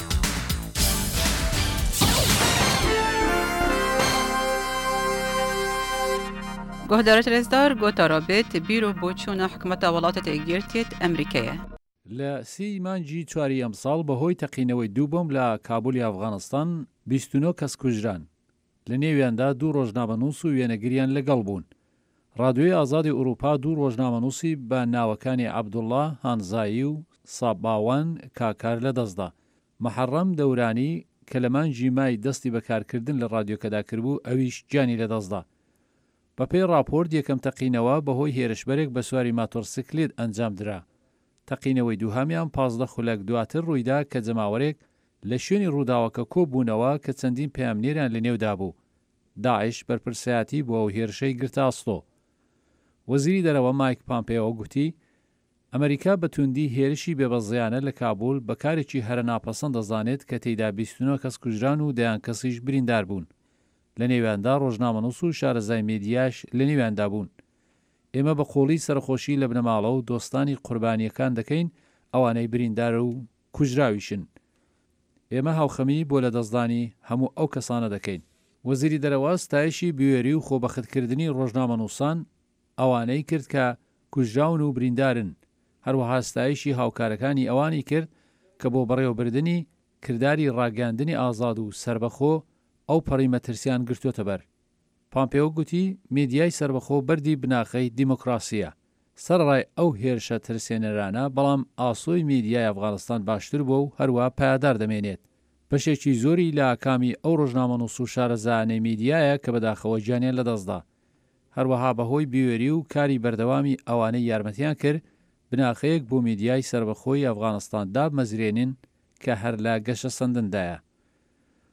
گۆهدارە رێزدار گۆتا رابێت بیرۆ بۆ چوونە حکومەتە وڵاتە تێگیرتێت ئەمریکایە. لە سی مانجی چواری ئەم ساڵ بەهۆی تەقینەوەی دوو بۆم لە کابولی ئەفغانستان بیست و نۆ کەس کوژران. لە نێویاندا دوو ڕۆژنامەنووس و وێنەگریان لەگەڵ بوون. ڕادیۆی ئازادی ئوروپا دوو ڕۆژنامەنووسی بە ناوەکانی عەبدوڵڵا هانزایی و ساباوان کاکار لەدەستدا. مەحەڕەم دەورانی کە لە مانجی مای دەستی بەکارکردن لە ڕادیۆکەدا کردبوو ئەویش گیانی لەدەستدا. بەپێی راپۆرت یەکەم تەقینەوە بەهۆی هێرشبەرێک بە سواری ماتۆرسکلێت ئەنجام درا. تەقینەوەی دووهامیان پازدە خولەک دواتر ڕوویدا کە جەماوەرێک لە شوێنی ڕووداوەکە کۆبوونەوە کە چەندین پەیامنێریان لە نێودا بوو. داعش بەرپرسایەتی بۆ ئەو هێرشەی گرتە ئەستۆ. وەزیری دەرەوە مایک پامپێۆ گوتی ئەمریکا بەتوندی هێرشی بێبەزیانە لە کابول بەکارێکی هەرە ناپەسەند دەزانێت کە تێیدا بیست و نۆ کەس کوژران و دەیان کەسیش بریندار بوون. لە نێویاندا ڕۆژنامەنووس و شارەزای میدیاش لە نێویاندا بوون. ئێمە بە قۆڵی سەرخۆشی لە بنەماڵە و دۆستانی قوربانیەکان دەکەین ئەوانەی بریندار و کوژراویشن. ئێمە هاوخەمی بۆ لە دەستدانی هەموو ئەو کەسانە دەکەین. وەزیری دەرەوە ستایشی بوێری و خۆبەختکردنی ڕۆژنامەنووسان ئەوانەی کرد کە کوژراون و بریندارن. هەروەها ستایشی هاوکارەکانی ئەوانی کرد کە بۆ بەڕێوەبردننی کردداری ڕاگەاندنی ئازاد و سربەخۆ ئەو پەڕی مەترسیان گرتوۆتە بەر. پامپێۆ گوتی میدیای سربەخۆ بەردی بناخەی دیموکراسیە. سەرڕای ئەو هێرشە ترسێنەرانە بەڵام ئاسۆی میدیای ئەفغانستان باشتر بووە و هەروە پایدار دەمێنێت. بەشێکی زۆری لە ئاکامی ئەو ڕۆژنامەنووس و شارەزانەی میدیایە کە بەداخەوە گیانیان لەدەستدا. هەروەها بەهۆی بیوێری و کاری بەردەوامی ئەوانەی یارمەتیان کرد بناخەیەک بۆ میدیای سربەخۆی ئەفغانستان دابمەزرێنن کە هەر لە گەشە سندندایە.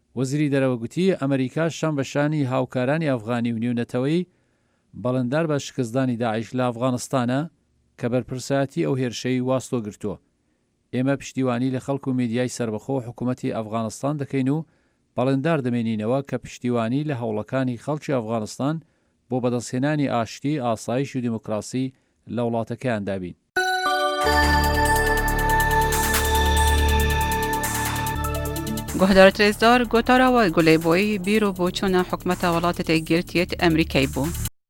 وەزیری دەرەوەگوتی ئەمریکا شەم بە شانی هاوکارانی ئەفغانی و نیونەتەوەی بەڵنددار بە شکستدانی داعیش لە ئەفغانستانە کە بەرپرسایەتی ئەو هێرشەی واستۆ گرتووە. ئێمە پشتیوانی لە خەڵک و میدیای سربەخۆ حکوومەتی ئەفغانستان دەکەین و بەڵنددار دەمێنینەوە کە پشتیوانی لە هەوڵەکانی خەڵکی ئەفغانستان بۆ بەدەستهێنانی ئاشتی، ئاسایش و دیموکراسی لە وڵاتەکەیان دابین. گۆهدار ترێزدار گۆتاراوە گولەیبۆی بیر و بۆچوونە حکومەتە وڵاتە گرتیت ئەمریکای بوو.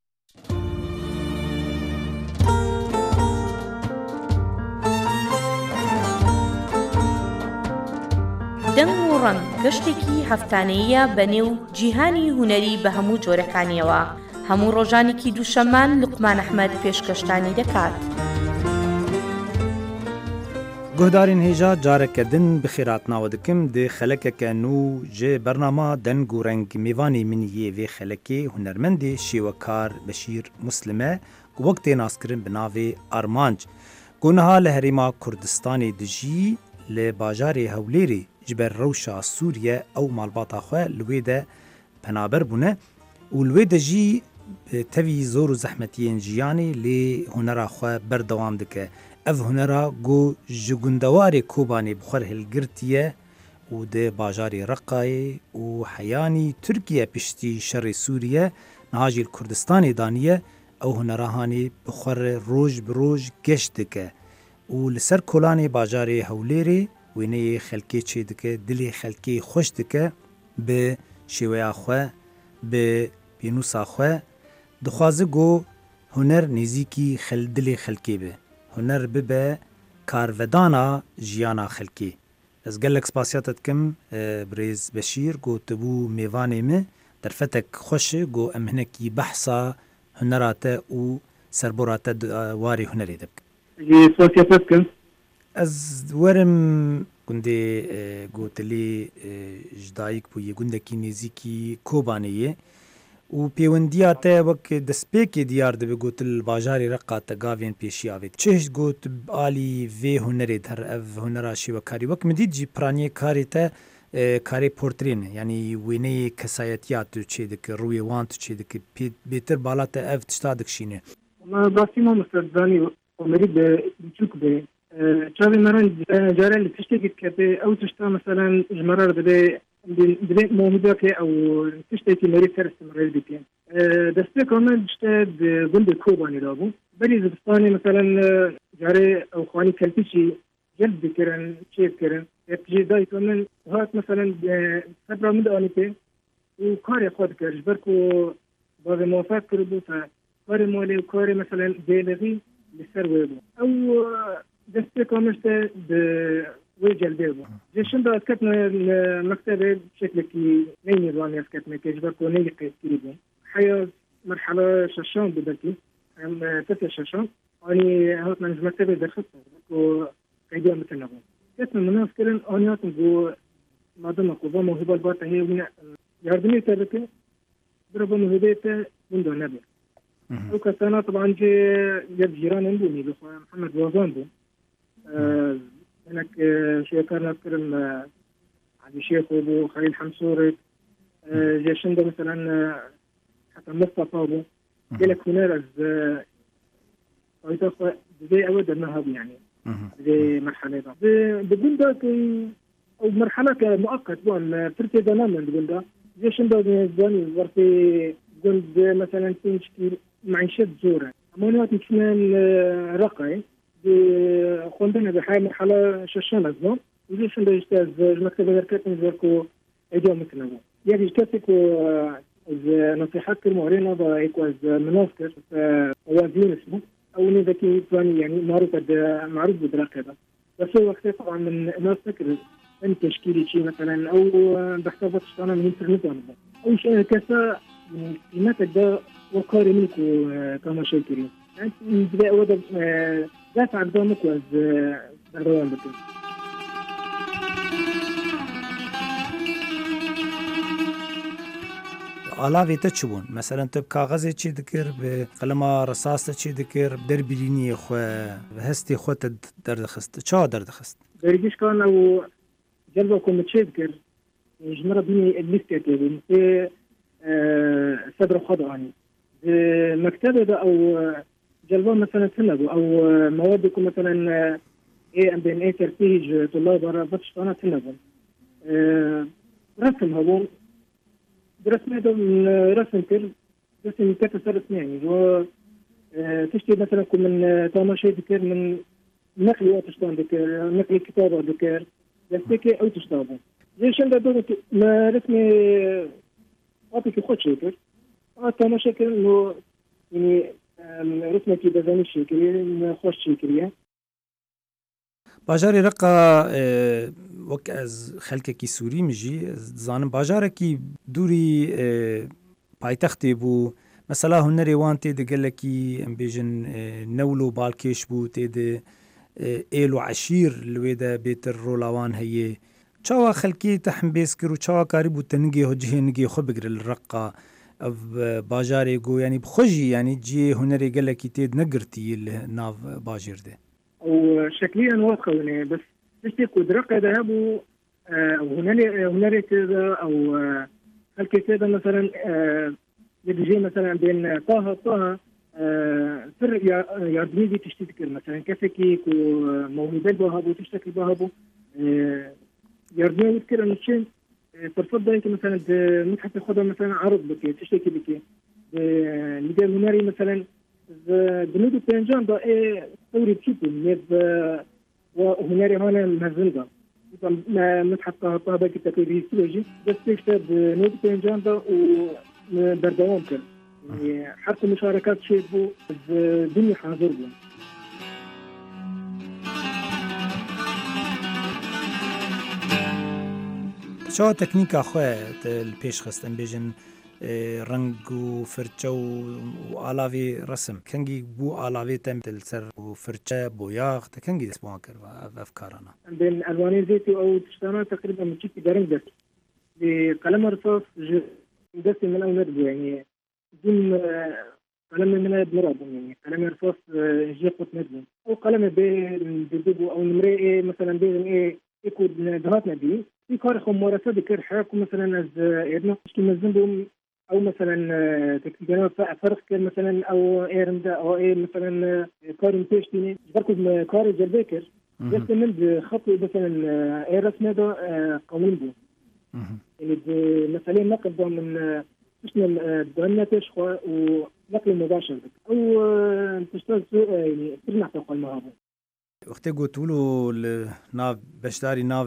دەنگ و ڕەنگ گەشتێکی هەفتانەیە بەنێو جیهانی هونەری بە هەموو جۆرەکانیەوە. هەموو ڕۆژانێکی دووشەممان لوقمان ئەحمەد پێشکەشتانی دەکات. گۆهدارین هێژا جارەکەدن بخێراتناوە دکم دێ خەلەکەکە نو جێ بەرنامە دەنگ و ڕەنگ میوانی منیە vê خەلەکێ هونەرمەندێ شێوەکار بەشیر موسلمە وەک تێناسکردن بە ناوێ ئارمانج گۆنەها لە هەرێما کوردستانی دژی لە باژارێ هەولێرێ ji ber rewşa Sûriye ew malbata xwe li wê de penaber bûne û li wê de jî tevî zor û zehmetiyên jiyanê lê hunera xwe berdewam dike. Ev hunera got ji gundewarê Kobanê bi xwe hilgirtiye û di bajarê Reqayê û heyanî Tirkiye piştî şerê Sûriye niha jî li Kurdistanê daniye ew hunera hanê bi xwe re roj bi roj geş dike û li ser kolanê bajarê Hewlêrê wêneyê xelkê çê dike, dilê xelkê xweş dike bi şêweya xwe, bi pênûsa xwe dixwaze got huner nêzîkî dilê xelkê be. Huner bibe karvedana jiyana xelkê. Ez gelek spasiya te dikim birêz Beşîr got tibû mêvanê me derfetek xweş e got em hinekî behsa hunera te û serbora te warê hunerê de bikin. Spasiya te dikim. Ez werim gundê gotilê ji dayîk bûye gundekî nêzîkî Kobaneyê û pêwendiya te wek destpêkê diyar dibe gotil bajarê Reqa te gavên pêşî avê. Çi got alî vê hunerê her ev hunera şêwekarî wek min dît jî piraniyê karê te karê portrê ne yanî wêneyê kesayetiya tu çê dike rûyê wan tu çê dike bêtir bala te ev tişta dikişîne. Basî mamoste zanî Omerî de biçûk be çavê meran care li tiştekî dikete ew tişta meselen ji me re dibe dibe mamûdeke ew tiştekî merî terstim rêv dike. Destpêka me işte di gundê Kobanê da bû. Berî zivistanê meselen care ew xwanî keltîçî gelb dikirin çê dikirin. Hep jî dayîka min hat meselen sebra min de anî pê û karê xwe dikir ji ber ku bavê mafet kiribû te karê malê û karê meselen bêlexî li ser wê bû. Ew destpêka me işte di wê celbê bû. Ji şinda ez ketime li mektebê şeklekî neynî zanî ez ketime kê ji ber ku neyê qeydkirî bûm. Heya merhela şeşan bû belkî em tesê şeşan anî hatmen ji mektebê derxistin ku qeydiya min tune bûm. Ketime minas kirin anî hatin got madema ku va mawhîba ba te heye wîne yardimê te bike bira ba mawhîbeyê te winda nebe. Ew kesana taban cê yek jîranên bûnî li xwe Mihemed Wazan bû. Hinek şêwekar nas kirin Alî Şêxo bû, Xelîl Hemsorê jê şinda meselen heta Mustafa bû. Gelek huner ez ayta xwe divê ew de nehabû yanî divê merhelê da. Di gunda ku ew merheleke muaqqet bû em Tirkiye de namin di gunda. Jê şinda zanî wertê gund meselen pênc معيشات زورة. أمانات مثل رقعي خوندنا بحال مرحلة ششان أزمان وزيش عنده يجتاز المكتب الركات نزاركو إيجا مثلنا يعني يجتازكو نصيحات كالمعرينة بأيكو از منافكر وازين اسمه أو نذكي ثاني يعني معروف معروف بدراقة ده بس هو وقتها طبعا من ناس فكر أن تشكيلي شيء مثلا أو بحسابات اشتغلنا من الانترنت أو شيء كسا من قيمتك ده وقاري منكو كما شاكرين يعني بدأ وده دافع قدامك واز بردوان بكم ئالاوێ te çi bûn mesela te bi kaxezê çê dikir bi qelema resas te çê dikir derbîrîniyê xwe bi hestê xwe te derdixist çawa derdixist dergîşkan ew celba ku min çê dikir جمرة بيني الليستة كده في صدر خضعاني مكتبة أو جلبان مثلا سنة أو موادكم مثلا إيه أم بين إيه ترتيج طلاب برا بتشتغل سنة رسم هبون رسم هذا من رسم كل رسم كتسر رسمي و تشتي مثلا كل من تماشي ذكر من نقل وتشتغل ذكر نقل كتابة ذكر لستيكي أو تشتغل زي شندا دو ما رسمي أعطيك خد شكر تماشي كل إنه يعني رسمي كده زاني شكري خوش شكريه باجاري رقا وەک ئەز خەلکێکی سووری مژی زانم باژارێکی دووری پایتەختێ بوو مەسەلا هونەرێ وان تێدە گەلێکی ئەم بێژن نەول و باڵکێش بوو تێدە ئێل و عەشیر لێدە بێتر ڕۆڵاوان هەیە چاوا خەلکی تەحم بێز کرد و چاوا کاری بوو تەنگێ هۆجهێ نگێ خۆ بگرە لە ڕقا ئەو باژارێ گۆ ینی بخۆژی ینی جێ هونەرێ گەلێکی تێد نەگرتی ناو باژێردێ وشكليا واضحة بس تشتي قدرة ذهبوا هنالي هنالي كذا أو هلك كذا مثلا يجي مثلا بين طه طه سر يردني دي تشتي تذكر مثلا كفكي وموهبة بهابو تشتكي بهابو يردني يذكر إنه شيء ترفض أنت مثلا متحف خدها مثلا عرض بكي تشتكي بكي لقى هنالي مثلا بنودو بينجان دا ايه ثوري تشوفوا نيب وهناري هنا مهزندا ما متحف طابا كتاكوري سوجي بس تكتب بنودو بينجان دا وبردوام كر يعني حتى مشاركات شيء بو الدنيا حاضر بو شو تكنيكا خواه البيش خستن بيجن رنگ و فرچه و آلاوی رسم کنگی بو آلاوی تم تلسر و فرچه بویاغ تکنگی دست بوان کرد و افکارنا بين الوانين زيتي او تشتانا تقريبا من شكل درنج دست بقلم رصاص دست من او ندبو يعني دون قلم من بمرض يعني قلم رصاص جيقوت ندبو او قلم بيدبو او نمري ايه مثلا بين ايه يكون دهاتنا دي في كار خمارسة بكر حاكم مثلا از ادنا شكل مزنبو او مثلا تكتيكنا فرق كان مثلا او ايرندا او ايه مثلا كارم تشتيني بركض كار جلبكر بس من خط مثلا ايه رسمه ده قانون بو يعني مثلا نقد من شنو بدنا تشخوا ونقل مباشر او تشتغل يعني ترجع تقول ما هو وقتی گوتولو ناو بشداری ناو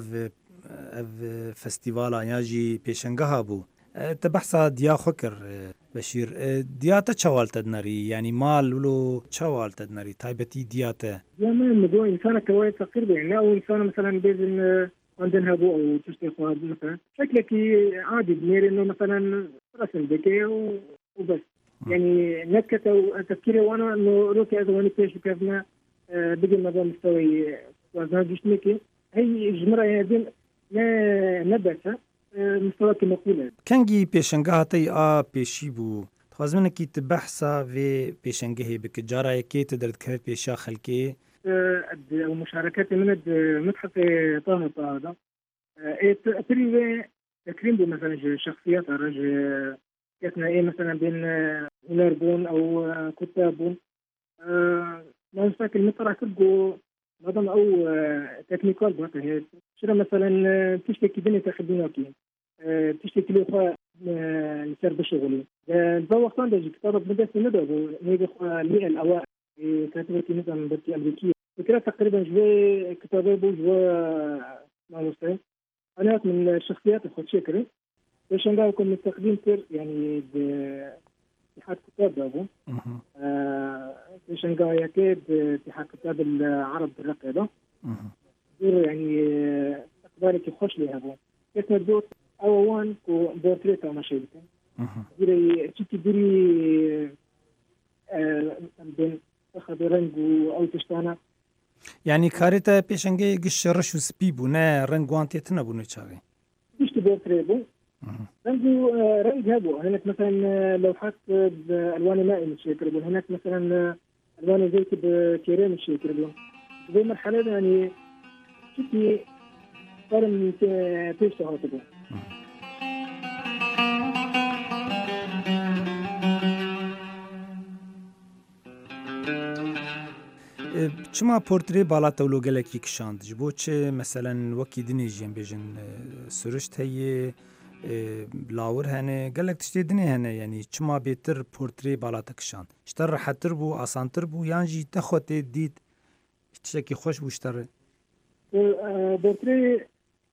فستیوالا یاجی پیشنگه ها بو تبحثا دیا خوکر بشیر دیا تا چوال تدنری یعنی مال ولو چوال تدنری تایبتی دیا تا يا ما مدو انسان كويس تقريبا يعني او انسان مثلا بيزن عندنا هبو او تشتي خواد مثلا شكلك عادي بنير انه مثلا رسم بكي وبس يعني نكته تفكيري وانا انه روكي هذا وين بيش كذا بقي الموضوع مستوي وزن جسمك هي جمرة يدين لا نبتة مستوى كمقولة كنجي بيشنجه هتي آ بيشي بو تخازمنا كي تبحثا في بيشنجه بك جارة كي تقدر تكفي بيشا خلكي أو مشاركات من المتحف طه طه هذا تري تكريم بو مثلا شخصيات الرجل كتنا ايه مثلا بين هنر بون او كتاب بون ما نفاك المطرح كله نظام او تكنيكال بوقت هي شرا مثلا تشتكي بني تاخذينه كي تشتكي له خا يصير بشغلي ده وقتان ده كتابه بدأ في ندى نيجي لي الاوائل كاتبه نظام برتي امريكيه فكره تقريبا جوي كتابه بو جوي ما نستطيع انا من الشخصيات الخد شكري باش نقولكم من التقديم كر يعني اتحاد كتاب ده باش نقول ياكيد اتحاد كتاب العرب بالرقيبه دور يعني اقبالك يخش لي هذا كيف ندور او وان كو بورتريت او ماشي ديري تشتي ديري بين اخذ رنجو او تشتانا يعني كاريتا بيشنجي قش رشو سبيبو نا رنجوانتي تنبو نتشاغي تشتي بورتريبو رنجو رنج هابو هناك مثلا لوحات بالوان مائي مش يكربون هناك مثلا الوان زيت بكيرين مش يكربون زي مرحله يعني شتي صار من تيشتغل هاتبو چما پورتری بالا تولو گلکی کشاند جبو چه مثلا وکی دنی جیم بیجن سرشت هی لاور هنه گلک تشتی دنی هنه یعنی چما بیتر پورتری بالا تکشاند اشتر راحتر بو آسانتر بو یان جی تخوت دید تشکی خوش بو اشتر پورتری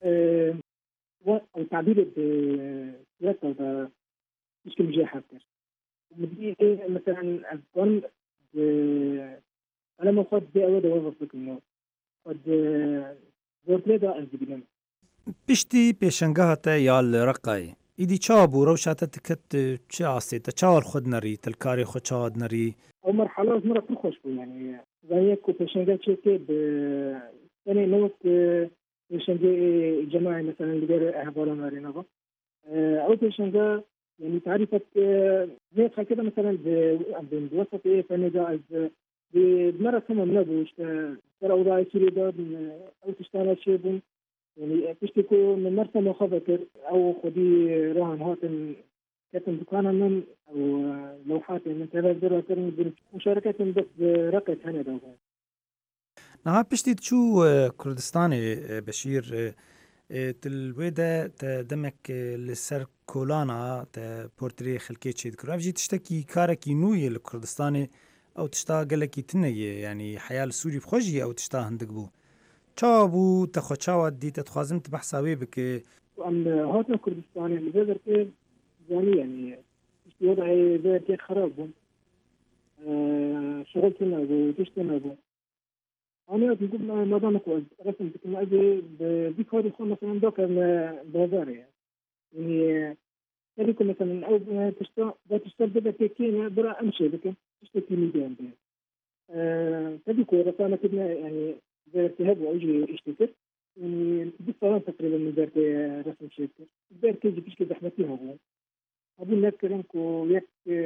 او تعبير بثلاثة مش مجي حاضر بدي مثلا أظن أنا ما خد بأود وظيفة إنه خد بورتريدا أنزبيلنا بشتي بيشنجها تا يال رقاي إدي شابو روشات تكت شيء عصيت شاور خد نري تلكاري خد شاد نري أو مرحلة مرة تخش يعني زي كو بيشنجها شيء ب يعني نوت بيشنجها جماعة مثلا اللي غير أهبالنا مرينا أو بيشنجها يعني تعرفت زي كده مثلا بوسط إيه فنجا بمرة كمان نبوش ترى أوضاع سوريا أو تشتغل شيء يعني تشتكوا من مرسى مخابر أو خدي رهن هاتن كتن دكانا من أو لوحات من ثلاث دراسات مشاركة بس رقت هنا دوغا نها بشتي تشو كردستاني بشير تلويدا تدمك لسر كولانا تبورتري خلكي تشيد كرو أفجي تشتكي كاركي نوي الكردستاني أو تشتا قلكي تنية يعني حياة السوري بخوجي أو تشتا هندق بو چابو تخو چاوات دي تتخوازم تبحثاوي بك أم هاتنا كردستاني اللي بذر كي يعني يعني وضعي بذر كي خراب بو شغلتنا بو تشتنا بو أنا أقول ما دامك رسم بكنا أجي بذكاري خون مثلا دوكا بازاري يعني تلك مثلا أو تشتا تشتا بدا كيكينا برا أمشي بك تشتا كيميديان بي تلك رسالة كدنا يعني ذهب وأجي اشتكر يعني بالصلاة تقريبا من ذلك رسم شركة ذلك يجي بشكل زحمتي هو أقول لك كرنكو يك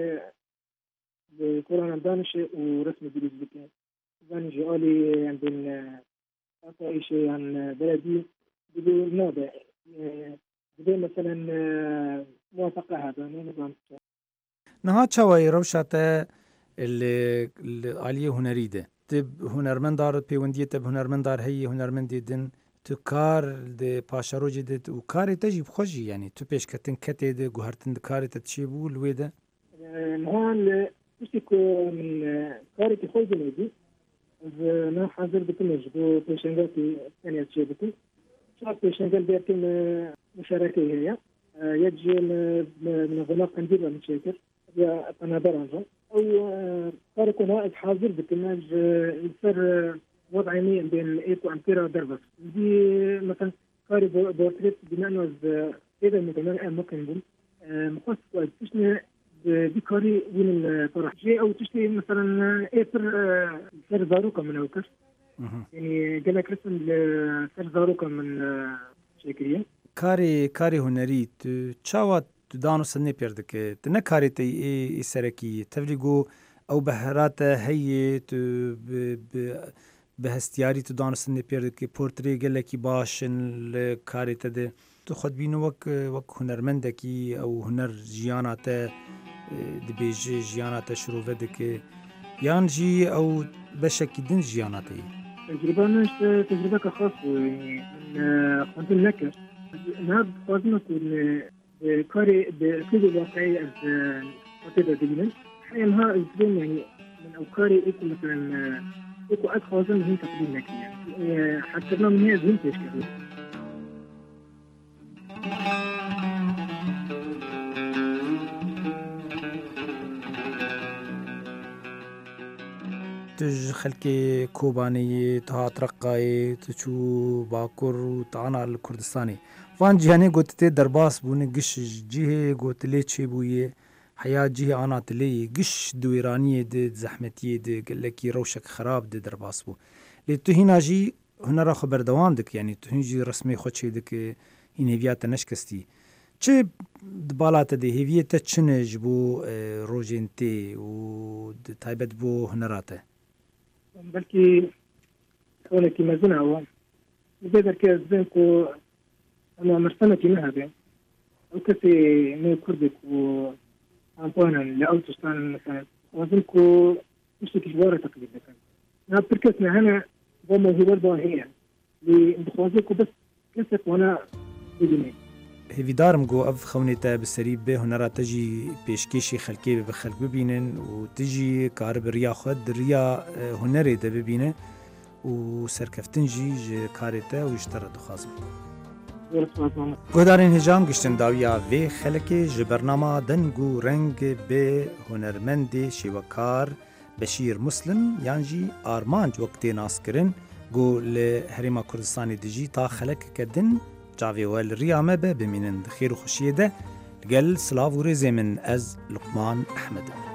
بكورونا دانش ورسم جديد بك دانش آلي عندنا أعطى شيء عن بلدي بدون نابع بدون مثلا موافقة هذا نظام نها چاوي روشاته اللي العالية هنري ده تب هنرمندار پیوندیه تب هنرمندار هی هنرمندی دن تو کار د پاشاروجی د او کار تجيب خوشي يعني تو پیش کتن کته د گوهرتن د کار ته تشيبو لويده نهان تشكو من کار کی خوش دی انا حاضر بكل جو پیشنگاتی ثانيه تشيبتو شاف پیشنگل بيتم مشاركه هي يجي من غلاق قنديل متشكر يا انا برانجا أو صار نائب حاضر بكناج يصير وضعي بين إيكو أمبيرا ودربس دي مثلا قاري بورتريت بنانوز إذا مثلا ممكن بون مخصص تشني بكاري وين الطرح جي أو تشتي مثلا إيتر سر زاروكا من أوكس يعني جالك رسم سر زاروكا من شاكرية كاري كاري هنري تشاوات دانو سنه پیردکه تنه کاری تی ای سرکی تفریگو او بهرات هی تو به هستیاری تو دانو سنه پیردکه پورتری گلکی باشن کاری تده تو خود بینو وک وک هنرمندکی او هنر جیانات دبیج جیانات شروع دکه یان جی او بشکی دن جیاناتی تجربه نش تجربه خاص يعني خد لك ناب خدنا كل كاري بكل الواقعية از قطيبة دينا حاليا ها الزبون يعني من أو كاري إيكو مثلا إيكو أدخل زين تقديم لك يعني حتى ما من هي زين تشكل تج خلكي كوباني تهات رقاي تشو باكر وتعنا الكردستاني فان جهاني قلت درباس بوني قش جيه قلت لي تشي بويه حياة جيه أنا تلي قش دويرانية دي زحمتية دي قلكي روشك خراب دي درباس بو لي تو هنا جي هنا را خبر دوان دك يعني تو هنجي رسمي خوشي دك هين هيفيات نشكستي چه دبالات دي هيفيات تشنج بو روجينتي و تايبت بو هنراته بلكي هونك مازلنا هو بقدر كي زينكو أنا مرسمتي مهبة وكسي مي كردك و أمبانا لأوتوستان مثلا وزنكو تشتكي جواره تقليد كان نا بركتنا هنا هو موهبه باهيه لدخوازك بس كسك وانا بدوني هیویدارم گو اف خونیتا بسری به هنرا تجی پیشکشی خلکی به خلق ببینن و تجی کار بریا خود ریا هنری ده ببینه و سرکفتن جی کارتا و اشترا دخوازم گودارین هجام گشتن داویا وی خلکی جبرنامه دنگو رنگ به هنرمند شیوکار بشیر مسلم یانجی آرمانج وقتی ناس کرن گو لحریما کردستانی دجی تا خلق کدن جاوی ول ریامه به بمینند خیر و خوشیه ده لگل سلاو و رزی من از لقمان احمد